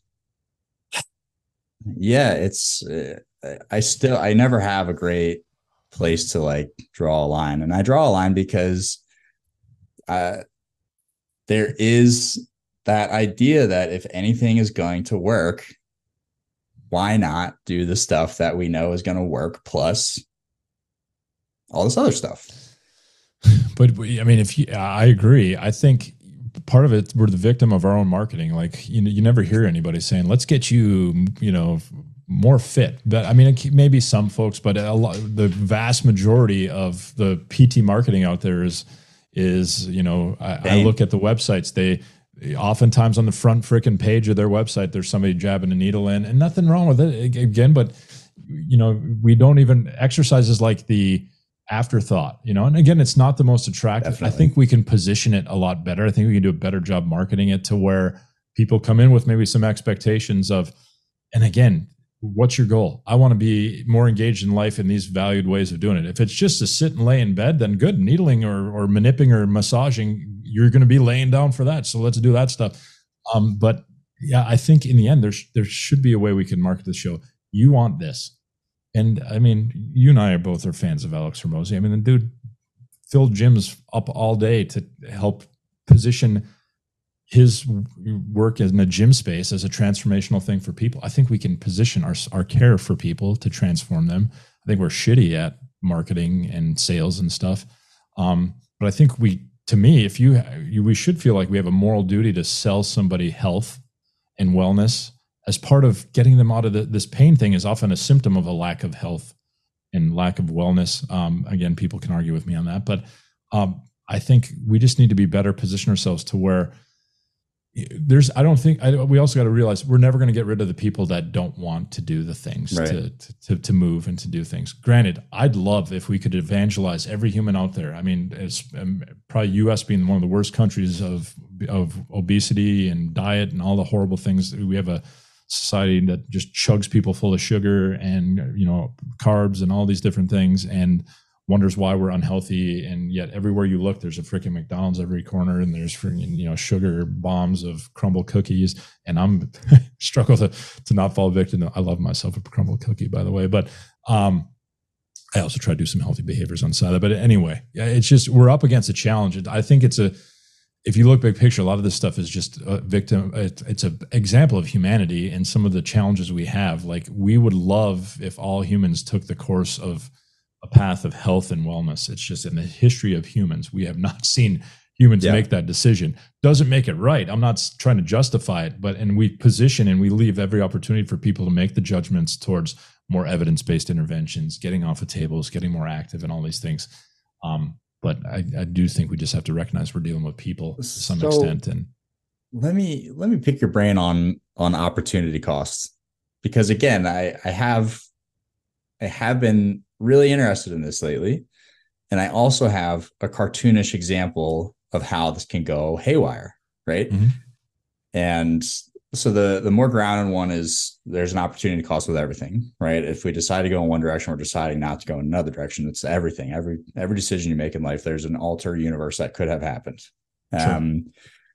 yeah, it's, uh, I still, I never have a great place to like draw a line. And I draw a line because uh, there is that idea that if anything is going to work, why not do the stuff that we know is going to work plus all this other stuff? But I mean, if you, I agree. I think part of it, we're the victim of our own marketing. Like, you know, you never hear anybody saying, let's get you, you know, more fit. But I mean, maybe some folks, but a lot, the vast majority of the P T marketing out there is, is, you know, I, I look at the websites, they, oftentimes on the front freaking page of their website, there's somebody jabbing a needle in, and nothing wrong with it again, but you know, we don't even, exercise is like the afterthought, you know, and again, it's not the most attractive. Definitely. I think we can position it a lot better. I think we can do a better job marketing it to where people come in with maybe some expectations of, and again, what's your goal? I want to be more engaged in life in these valued ways of doing it. If it's just to sit and lay in bed, then good. Needling or, or manipping or massaging, you're going to be laying down for that. So let's do that stuff. Um, but yeah, I think in the end, there's, there should be a way we can market the show. You want this. And I mean, you and I are both are fans of Alex Hormozi. I mean, the dude filled gyms up all day to help position his work in a gym space as a transformational thing for people. I think we can position our, our care for people to transform them. I think we're shitty at marketing and sales and stuff. Um, but I think we, to me, if you, you, we should feel like we have a moral duty to sell somebody health and wellness as part of getting them out of the, this pain thing is often a symptom of a lack of health and lack of wellness. Um, again, people can argue with me on that, but um, I think we just need to be better position ourselves to where there's, I don't think, I, we also got to realize we're never going to get rid of the people that don't want to do the things, right, to, to, to move and to do things. Granted, I'd love if we could evangelize every human out there. I mean, it's um, probably U S being one of the worst countries of, of obesity and diet and all the horrible things. We have a society that just chugs people full of sugar and, you know, carbs and all these different things, and wonders why we're unhealthy. And yet everywhere you look, there's a freaking McDonald's every corner, and there's freaking, you know, sugar bombs of crumble cookies. And I'm struggle to, to not fall victim. I love myself a crumble cookie, by the way, but, um, I also try to do some healthy behaviors on the side of it. But anyway, it's just, we're up against a challenge. I think it's a, if you look big picture, a lot of this stuff is just a victim. It's an example of humanity and some of the challenges we have. Like, we would love if all humans took the course of a path of health and wellness. It's just in the history of humans, we have not seen humans yeah. make that decision. Doesn't make it right. I'm not trying to justify it, but, and we position and we leave every opportunity for people to make the judgments towards more evidence-based interventions, getting off of tables, getting more active, and all these things. Um, But I, I do think we just have to recognize we're dealing with people to some so extent. And let me let me pick your brain on on opportunity costs, because again, I I have I have been really interested in this lately, and I also have a cartoonish example of how this can go haywire, right? Mm-hmm. And so the the more grounded one is there's an opportunity cost with everything, right? If we decide to go in one direction, we're deciding not to go in another direction. It's everything. Every every decision you make in life, there's an alter universe that could have happened. Sure. Um,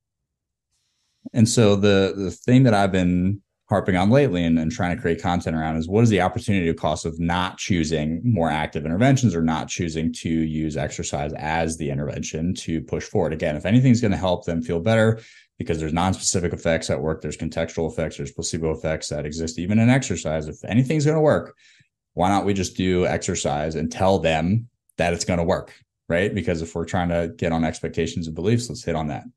and so the the thing that I've been harping on lately and, and trying to create content around is, what is the opportunity cost of not choosing more active interventions or not choosing to use exercise as the intervention to push forward? Again, if anything's going to help them feel better, because there's non-specific effects at work, there's contextual effects, there's placebo effects that exist even in exercise. If anything's going to work, why not we just do exercise and tell them that it's going to work, right? Because if we're trying to get on expectations and beliefs, let's hit on that.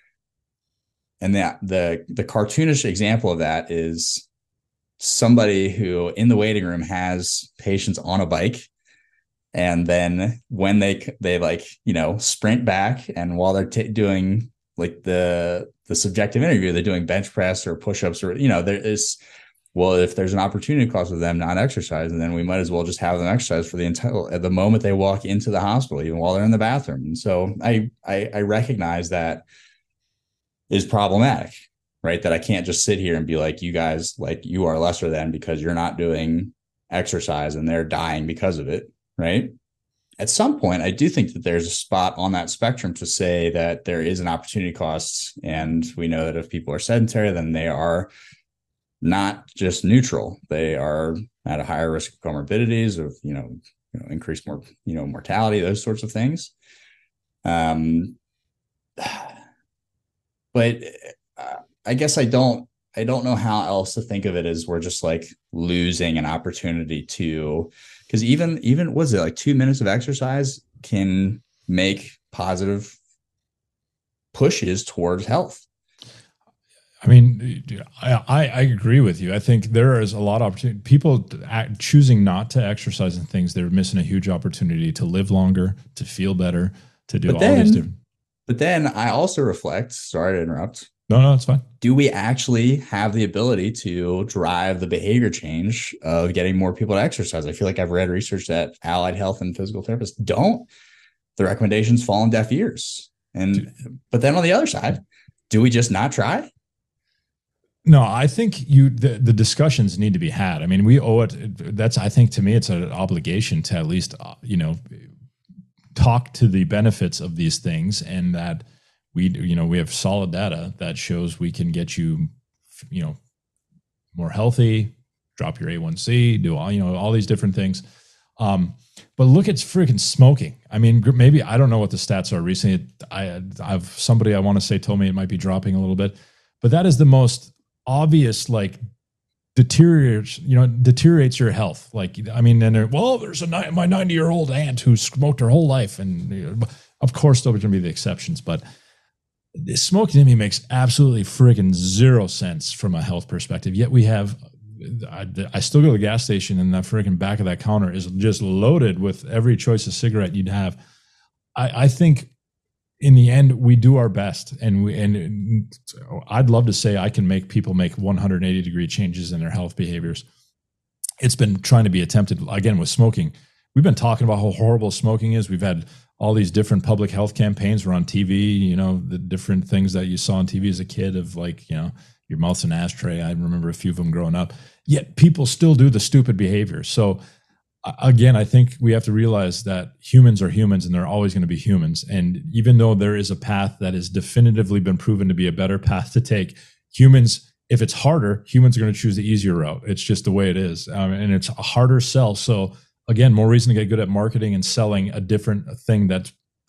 And that the the cartoonish example of that is somebody who in the waiting room has patients on a bike, and then when they they like you know sprint back, and while they're t- doing like the the subjective interview, they're doing bench press or push-ups, or you know there is, well, if there's an opportunity cost of them not exercising, then we might as well just have them exercise for the entire at the moment they walk into the hospital, even while they're in the bathroom. And so I I, I recognize that is problematic, right? That I can't just sit here and be like, you guys, like, you are lesser than because you're not doing exercise and they're dying because of it, right? At some point, I do think that there's a spot on that spectrum to say that there is an opportunity cost. And we know that if people are sedentary, then they are not just neutral. They are at a higher risk of comorbidities, of, you know, you know increased more, you know, mortality, those sorts of things. Um, but uh, I guess I don't, I don't know how else to think of it, as we're just like losing an opportunity to, because even, even was it like two minutes of exercise can make positive pushes towards health. I mean, I, I agree with you. I think there is a lot of opportunity. People choosing not to exercise and things, they're missing a huge opportunity to live longer, to feel better, to do but all then, these different. But then I also reflect, sorry to interrupt. No, no, it's fine. Do we actually have the ability to drive the behavior change of getting more people to exercise? I feel like I've read research that allied health and physical therapists don't. The recommendations fall on deaf ears. And, but then on the other side, do we just not try? No, I think you the, the discussions need to be had. I mean, we owe it. That's, I think, to me, it's an obligation to at least, uh, you know, talk to the benefits of these things, and that we, you know, we have solid data that shows we can get you, you know, more healthy, drop your A one C, do all, you know, all these different things. Um, but look at freaking smoking. I mean, maybe, I don't know what the stats are recently. I, I've somebody I want to say told me it might be dropping a little bit, but that is the most obvious, like, deteriorates, you know, deteriorates your health. Like, I mean, and well, there's a my ninety year old aunt who smoked her whole life, and you know, of course, those are going to be the exceptions. But smoking to me makes absolutely friggin' zero sense from a health perspective. Yet we have, I, I still go to the gas station, and that friggin' back of that counter is just loaded with every choice of cigarette you'd have. I, I think in the end, we do our best, and we, and I'd love to say I can make people make one hundred eighty degree changes in their health behaviors. It's been trying to be attempted again with smoking. We've been talking about how horrible smoking is. We've had all these different public health campaigns. We're on T V, you know, the different things that you saw on T V as a kid of, like, you know, your mouth's an ashtray. I remember a few of them growing up. Yet people still do the stupid behavior. So again, I think we have to realize that humans are humans, and they're always going to be humans. And even though there is a path that has definitively been proven to be a better path to take, humans, if it's harder, humans are going to choose the easier route. It's just the way it is. Um, and it's a harder sell. So again, more reason to get good at marketing and selling a different thing that's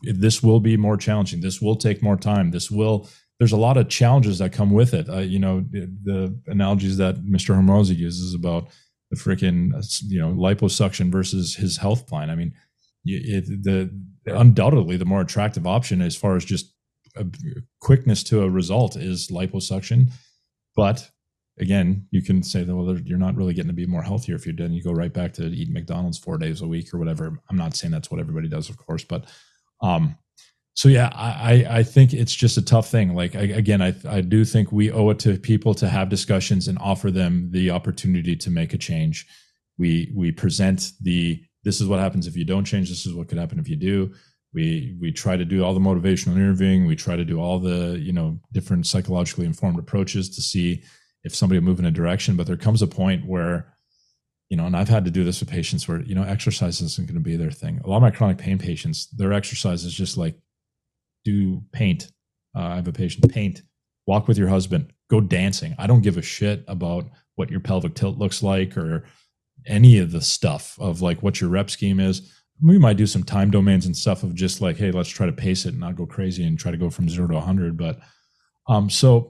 this will be more challenging. This will take more time. This will, there's a lot of challenges that come with it. Uh, you know, the, the analogies that Mister Hormozi uses about the freaking, you know, liposuction versus his health plan. I mean, it, the undoubtedly the more attractive option as far as just a quickness to a result is liposuction. But again, you can say that, well, you're not really getting to be more healthier if you're done. You go right back to eating McDonald's four days a week or whatever. I'm not saying that's what everybody does, of course, but um, so yeah, I, I think it's just a tough thing. Like I, again, I I do think we owe it to people to have discussions and offer them the opportunity to make a change. We we present the this is what happens if you don't change. This is what could happen if you do. We we try to do all the motivational interviewing. We try to do all the you know different psychologically informed approaches to see if somebody will move in a direction. But there comes a point where, you know, and I've had to do this with patients where, you know, exercise isn't going to be their thing. A lot of my chronic pain patients, their exercise is just like, do paint. Uh, I have a patient, paint, walk with your husband, go dancing. I don't give a shit about what your pelvic tilt looks like or any of the stuff of like what your rep scheme is. We might do some time domains and stuff of just like, hey, let's try to pace it and not go crazy and try to go from zero to a hundred. But um, so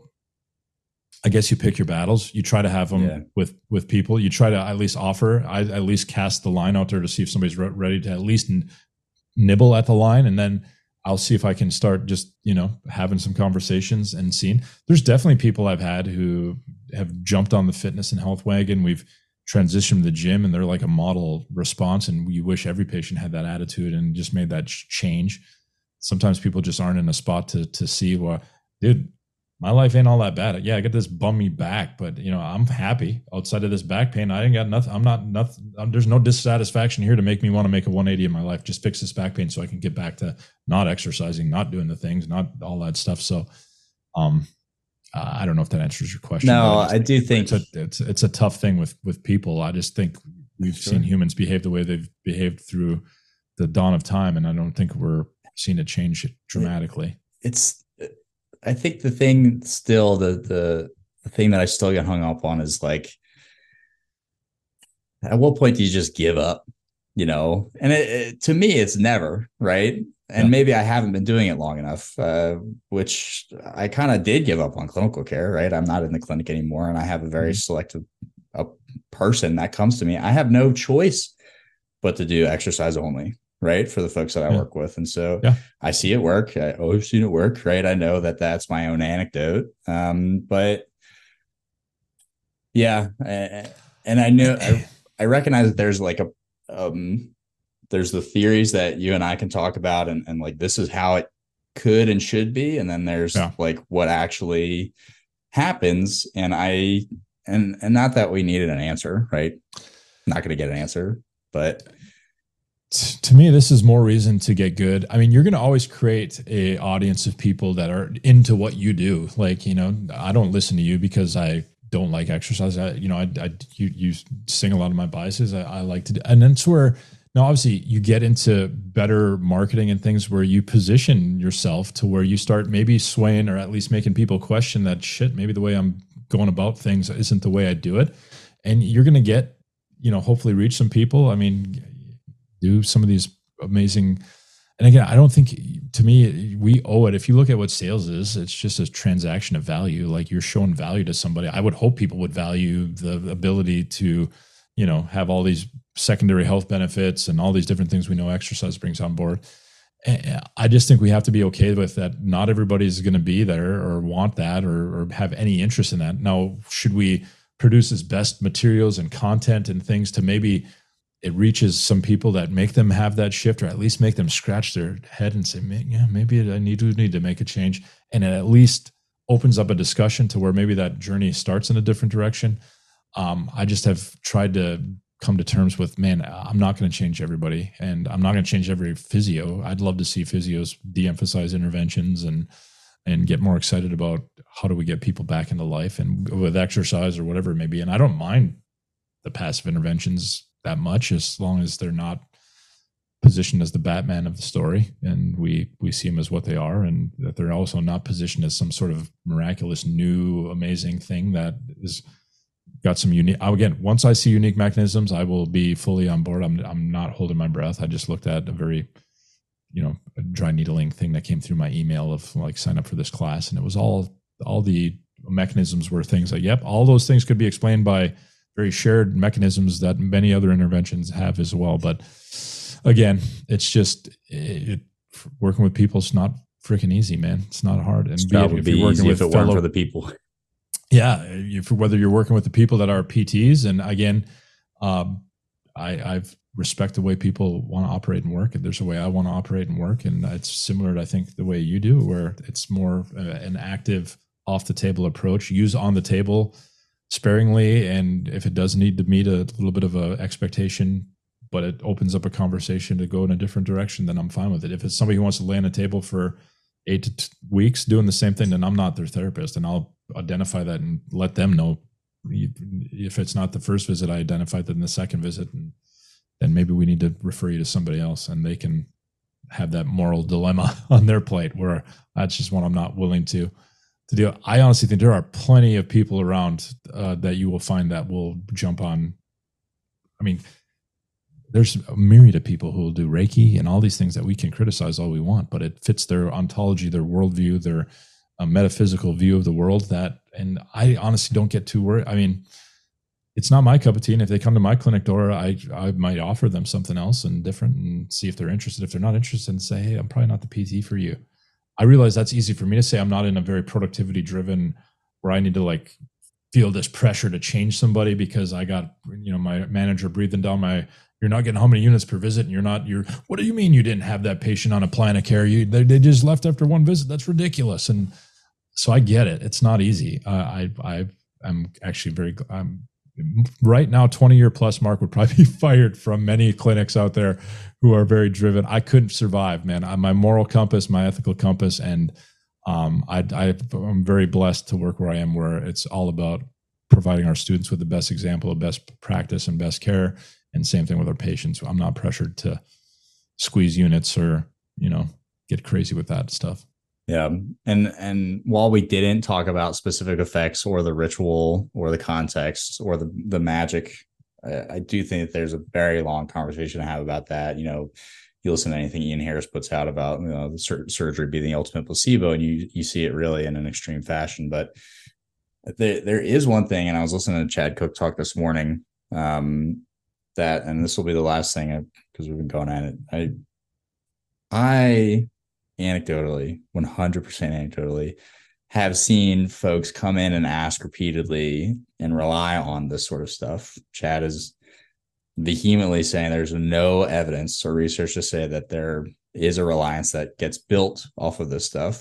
I guess you pick your battles. You try to have them yeah. with, with people. You try to at least offer, I at least cast the line out there to see if somebody's re- ready to at least n- nibble at the line. And then I'll see if I can start just, you know, having some conversations and seeing. There's definitely people I've had who have jumped on the fitness and health wagon. We've transitioned to the gym and they're like a model response. And we wish every patient had that attitude and just made that change. Sometimes people just aren't in a spot to to see, well, dude, my life ain't all that bad. Yeah, I get this bummy back, but you know, I'm happy outside of this back pain. I ain't got nothing. I'm not nothing. I'm, there's no dissatisfaction here to make me want to make a one eighty in my life. Just fix this back pain so I can get back to not exercising, not doing the things, not all that stuff. So, um, uh, I don't know if that answers your question. No, I, I do think it's a, it's, it's a tough thing with, with people. I just think we've sure. seen humans behave the way they've behaved through the dawn of time. And I don't think we're seeing it change dramatically. It's, I think the thing still, the, the the thing that I still get hung up on is like, at what point do you just give up? You know, and it, it, to me, it's never, right? And yeah. maybe I haven't been doing it long enough, uh, which I kind of did give up on clinical care, right? I'm not in the clinic anymore, and I have a very mm-hmm. selective uh, person that comes to me. I have no choice but to do exercise only. Right. For the folks that I yeah. work with. And so yeah. I see it work. I always seen it work. Right. I know that that's my own anecdote. Um, but yeah. And I knew, I, I recognize that there's like a, um, there's the theories that you and I can talk about and, and like, this is how it could and should be. And then there's yeah. like what actually happens. And I, and, and not that we needed an answer, right? Not going to get an answer, but to me, this is more reason to get good. I mean, you're going to always create a audience of people that are into what you do. Like, you know, I don't listen to you because I don't like exercise. I, you know, I, I you, you sing a lot of my biases. I, I like to do, and that's where now, obviously, you get into better marketing and things where you position yourself to where you start maybe swaying or at least making people question that shit. Maybe the way I'm going about things isn't the way I do it, and you're going to get, you know, hopefully reach some people. I mean, do some of these amazing, and again, I don't think, to me, we owe it. If you look at what sales is, it's just a transaction of value. Like, you're showing value to somebody. I would hope people would value the ability to, you know, have all these secondary health benefits and all these different things we know exercise brings on board. And I just think we have to be okay with that. Not everybody's going to be there or want that or, or have any interest in that. Now, should we produce as best materials and content and things to maybe it reaches some people that make them have that shift, or at least make them scratch their head and say, yeah, maybe I need to need to make a change. And it at least opens up a discussion to where maybe that journey starts in a different direction. Um, I just have tried to come to terms with, man, I'm not going to change everybody, and I'm not going to change every physio. I'd love to see physios de-emphasize interventions and, and get more excited about how do we get people back into life and with exercise or whatever it may be. And I don't mind the passive interventions that much, as long as they're not positioned as the Batman of the story, and we we see them as what they are, and that they're also not positioned as some sort of miraculous new amazing thing that is got some unique. Again, once I see unique mechanisms, I will be fully on board. I'm I'm not holding my breath. I just looked at a very you know, a dry needling thing that came through my email of like, sign up for this class. And it was all, all the mechanisms were things like, yep, all those things could be explained by very shared mechanisms that many other interventions have as well. But again, it's just it, working with people is not freaking easy, man. It's not hard. And be, if you're working with if it fellow, weren't for the people. Yeah. If, whether you're working with the people that are P Ts, and again, um, I, I've respect the way people want to operate and work. And there's a way I want to operate and work. And it's similar to, I think, the way you do, where it's more uh, an active off the table approach, use on the table sparingly. And if it does need to meet a little bit of a expectation, but it opens up a conversation to go in a different direction, then I'm fine with it. If it's somebody who wants to lay on a table for eight to t- weeks doing the same thing, then I'm not their therapist. And I'll identify that and let them know. If it's not the first visit, I identified that in the second visit, and then maybe we need to refer you to somebody else, and they can have that moral dilemma on their plate, where that's just one I'm not willing to to do. I honestly think there are plenty of people around uh, that you will find that will jump on. I mean, there's a myriad of people who will do Reiki and all these things that we can criticize all we want, but it fits their ontology, their worldview, their uh, metaphysical view of the world. That, and I honestly don't get too worried. I mean, it's not my cup of tea. And if they come to my clinic door, I I might offer them something else and different and see if they're interested. If they're not interested, and say, hey, I'm probably not the P T for you. I realize that's easy for me to say. I'm not in a very productivity driven where I need to like feel this pressure to change somebody because I got, you know, my manager breathing down my, you're not getting how many units per visit, and you're not, you're, what do you mean you didn't have that patient on a plan of care? You, they, they just left after one visit. That's ridiculous. And so I get it. It's not easy. Uh, I, I, I'm actually very, I'm, right now, twenty year plus Mark would probably be fired from many clinics out there who are very driven. I couldn't survive, man. I, my moral compass, my ethical compass, and um, I, I, I'm very blessed to work where I am, where it's all about providing our students with the best example of best practice and best care. And same thing with our patients. I'm not pressured to squeeze units or, you know, get crazy with that stuff. Yeah. And and while we didn't talk about specific effects or the ritual or the context or the, the magic, I, I do think that there's a very long conversation to have about that. You know, you listen to anything Ian Harris puts out about, you know, the sur- surgery being the ultimate placebo, and you you see it really in an extreme fashion. But there, there is one thing, and I was listening to Chad Cook talk this morning, um, that, and this will be the last thing because we've been going at it. I, I, anecdotally, one hundred percent anecdotally, have seen folks come in and ask repeatedly and rely on this sort of stuff. Chad is vehemently saying there's no evidence or research to say that there is a reliance that gets built off of this stuff.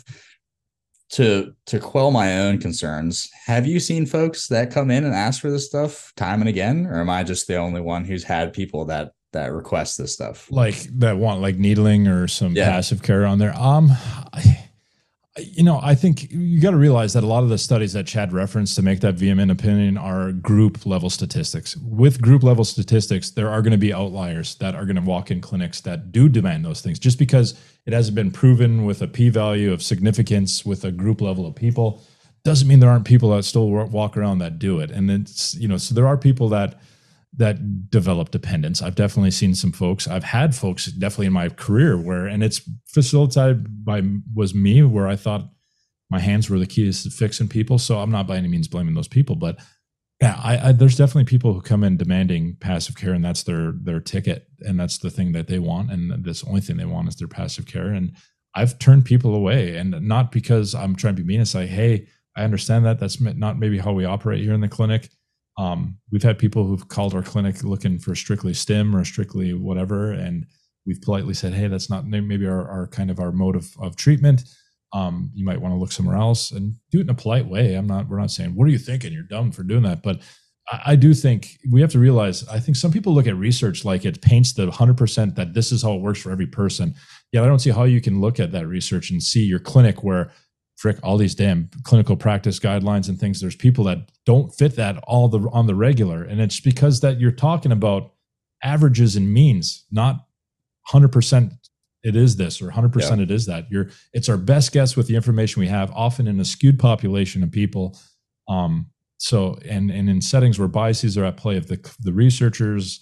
To to quell my own concerns, have you seen folks that come in and ask for this stuff time and again, or am I just the only one who's had people that that request this stuff, like that want like needling or some yeah. passive care on there? Um, I, you know, I think you got to realize that a lot of the studies that Chad referenced to make that vehement opinion are group level statistics. With group level statistics, there are going to be outliers that are going to walk in clinics that do demand those things. Just because it hasn't been proven with a p-value of significance with a group level of people doesn't mean there aren't people that still walk around that do it. And it's, you know, so there are people that that develop dependence. I've definitely seen some folks. I've had folks definitely in my career where, and it's facilitated by was me, where I thought my hands were the key to fixing people. So I'm not by any means blaming those people, but yeah, I, I, there's definitely people who come in demanding passive care, and that's their their ticket, and that's the thing that they want, and that's the only thing they want is their passive care. And I've turned people away, and not because I'm trying to be mean. It's like, hey, I understand that that's not maybe how we operate here in the clinic. Um, we've had people who've called our clinic looking for strictly stim or strictly whatever, and we've politely said, hey, that's not maybe our, our kind of our mode of, of treatment. Um, you might want to look somewhere else, and do it in a polite way. I'm not, we're not saying, what are you thinking? You're dumb for doing that. But I, I do think we have to realize, I think some people look at research like it paints the one hundred percent that this is how it works for every person. Yeah, I don't see how you can look at that research and see your clinic where, frick, all these damn clinical practice guidelines and things, there's people that don't fit that all the on the regular. And it's because that you're talking about averages and means, not one hundred percent it is this or one hundred percent yeah. it is that. You're, it's our best guess with the information we have, often in a skewed population of people. Um, so, and, and in settings where biases are at play, if the, the researchers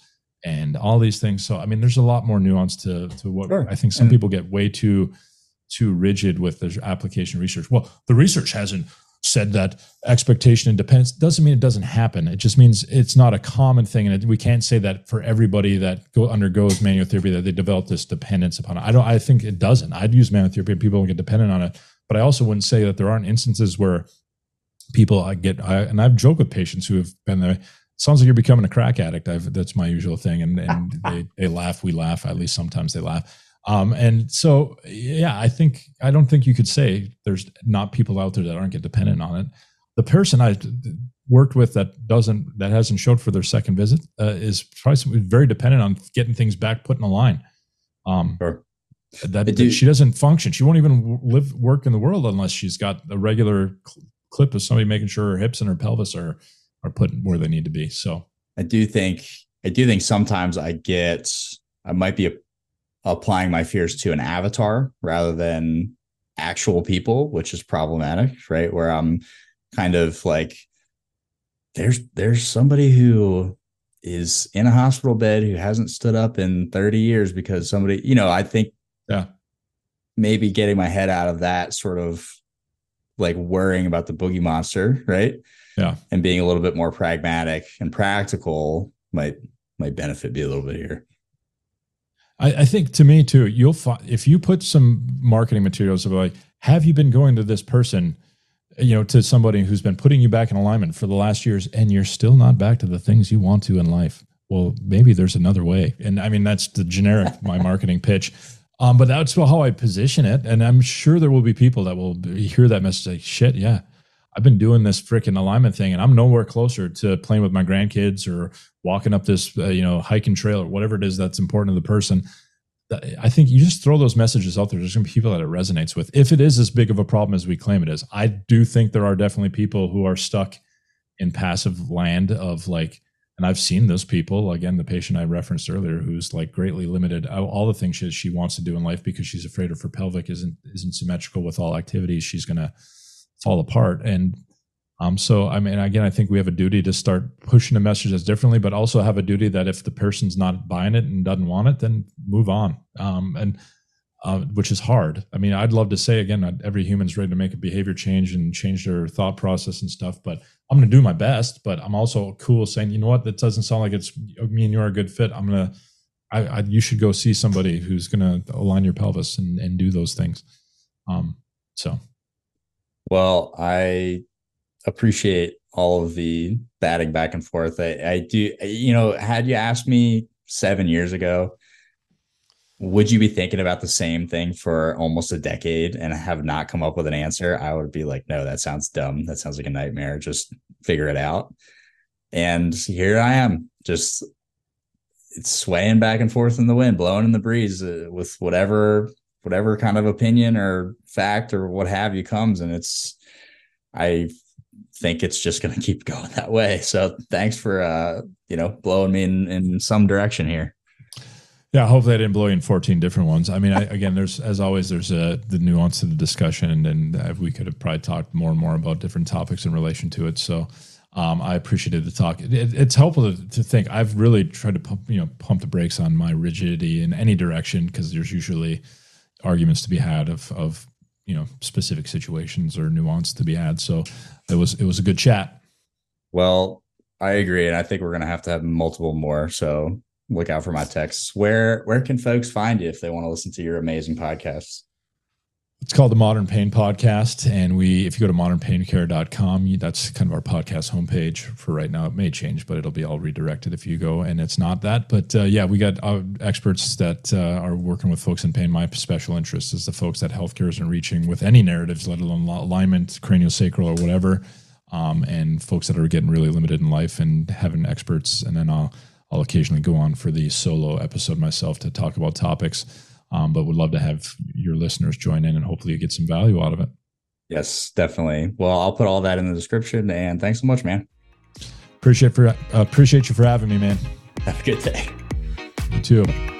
and all these things. So, I mean, there's a lot more nuance to, to what sure. I think some and, people get way too, too rigid with the application research. Well, the research hasn't said that expectation and dependence. Doesn't mean it doesn't happen. It just means it's not a common thing. And it, we can't say that for everybody that go undergoes manual therapy that they develop this dependence upon it. I don't, I think it doesn't. I'd use manual therapy and people don't get dependent on it. But I also wouldn't say that there aren't instances where people I get, I, and I've joked with patients who have been there. Sounds like you're becoming a crack addict. I've, that's my usual thing. And, and they, they laugh, we laugh, at least sometimes they laugh. Um, and so, yeah, I think, I don't think you could say there's not people out there that aren't get dependent on it. The person I worked with that doesn't, that hasn't showed for their second visit uh, is probably very dependent on getting things back put in a line. Um, sure. that, that she doesn't function. She won't even live, work in the world unless she's got a regular cl- clip of somebody making sure her hips and her pelvis are, are put where they need to be. So I do think, I do think sometimes I get, I might be a, applying my fears to an avatar rather than actual people, which is problematic, right? Where I'm kind of like, there's, there's somebody who is in a hospital bed who hasn't stood up in thirty years because somebody, you know, I think yeah, maybe getting my head out of that sort of like worrying about the boogie monster, right? Yeah. And being a little bit more pragmatic and practical might, might benefit me a little bit here. I, I think to me too, you'll find if you put some marketing materials of like, have you been going to this person, you know, to somebody who's been putting you back in alignment for the last years and you're still not back to the things you want to in life? Well, maybe there's another way. And I mean, that's the generic, my marketing pitch. Um, but that's how I position it. And I'm sure there will be people that will hear that message like, shit, yeah, I've been doing this freaking alignment thing and I'm nowhere closer to playing with my grandkids or walking up this, uh, you know, hiking trail or whatever it is that's important to the person. I think you just throw those messages out there. There's going to be people that it resonates with. If it is as big of a problem as we claim it is, I do think there are definitely people who are stuck in passive land of like, and I've seen those people, again, the patient I referenced earlier, who's like greatly limited all the things she, she wants to do in life because she's afraid of her pelvic isn't, isn't symmetrical with all activities. She's going to fall apart. And um, so, I mean, again, I think we have a duty to start pushing the messages differently, but also have a duty that if the person's not buying it and doesn't want it, then move on. Um, and uh, which is hard. I mean, I'd love to say again, not every human's ready to make a behavior change and change their thought process and stuff, but I'm going to do my best. But I'm also cool saying, you know what, that doesn't sound like it's me and you are a good fit. I'm going to, I, I, you should go see somebody who's going to align your pelvis and, and do those things. Um, so. Well, I appreciate all of the batting back and forth. I, I do, you know, had you asked me seven years ago, would you be thinking about the same thing for almost a decade and have not come up with an answer? I would be like, no, that sounds dumb. That sounds like a nightmare. Just figure it out. And here I am, just it's swaying back and forth in the wind, blowing in the breeze uh, with whatever, whatever kind of opinion or fact or what have you comes. And it's, I think it's just going to keep going that way. So thanks for, uh, you know, blowing me in, in some direction here. Yeah, hopefully I didn't blow you in fourteen different ones. I mean, I, again, there's, as always, there's uh, the nuance to the discussion, and, and uh, we could have probably talked more and more about different topics in relation to it. So um, I appreciated the talk. It, it, it's helpful to, to think. I've really tried to pump, you know, pump the brakes on my rigidity in any direction because there's usually arguments to be had of, of, you know, specific situations or nuance to be had. So it was, it was a good chat. Well, I agree. And I think we're going to have to have multiple more. So look out for my texts. Where where can folks find you if they want to listen to your amazing podcasts? It's called the Modern Pain Podcast. And we, if you go to modern pain care dot com, that's kind of our podcast homepage for right now. It may change, but it'll be all redirected if you go, and it's not that. But uh, yeah, we got uh, experts that uh, are working with folks in pain. My special interest is the folks that healthcare isn't reaching with any narratives, let alone alignment, craniosacral or whatever. Um, and folks that are getting really limited in life and having experts. And then I'll, I'll occasionally go on for the solo episode myself to talk about topics, um, but would love to have your listeners join in and hopefully you get some value out of it. Yes, definitely. Well, I'll put all that in the description, and thanks so much, man. Appreciate for uh, appreciate you for having me, man. Have a good day. You too.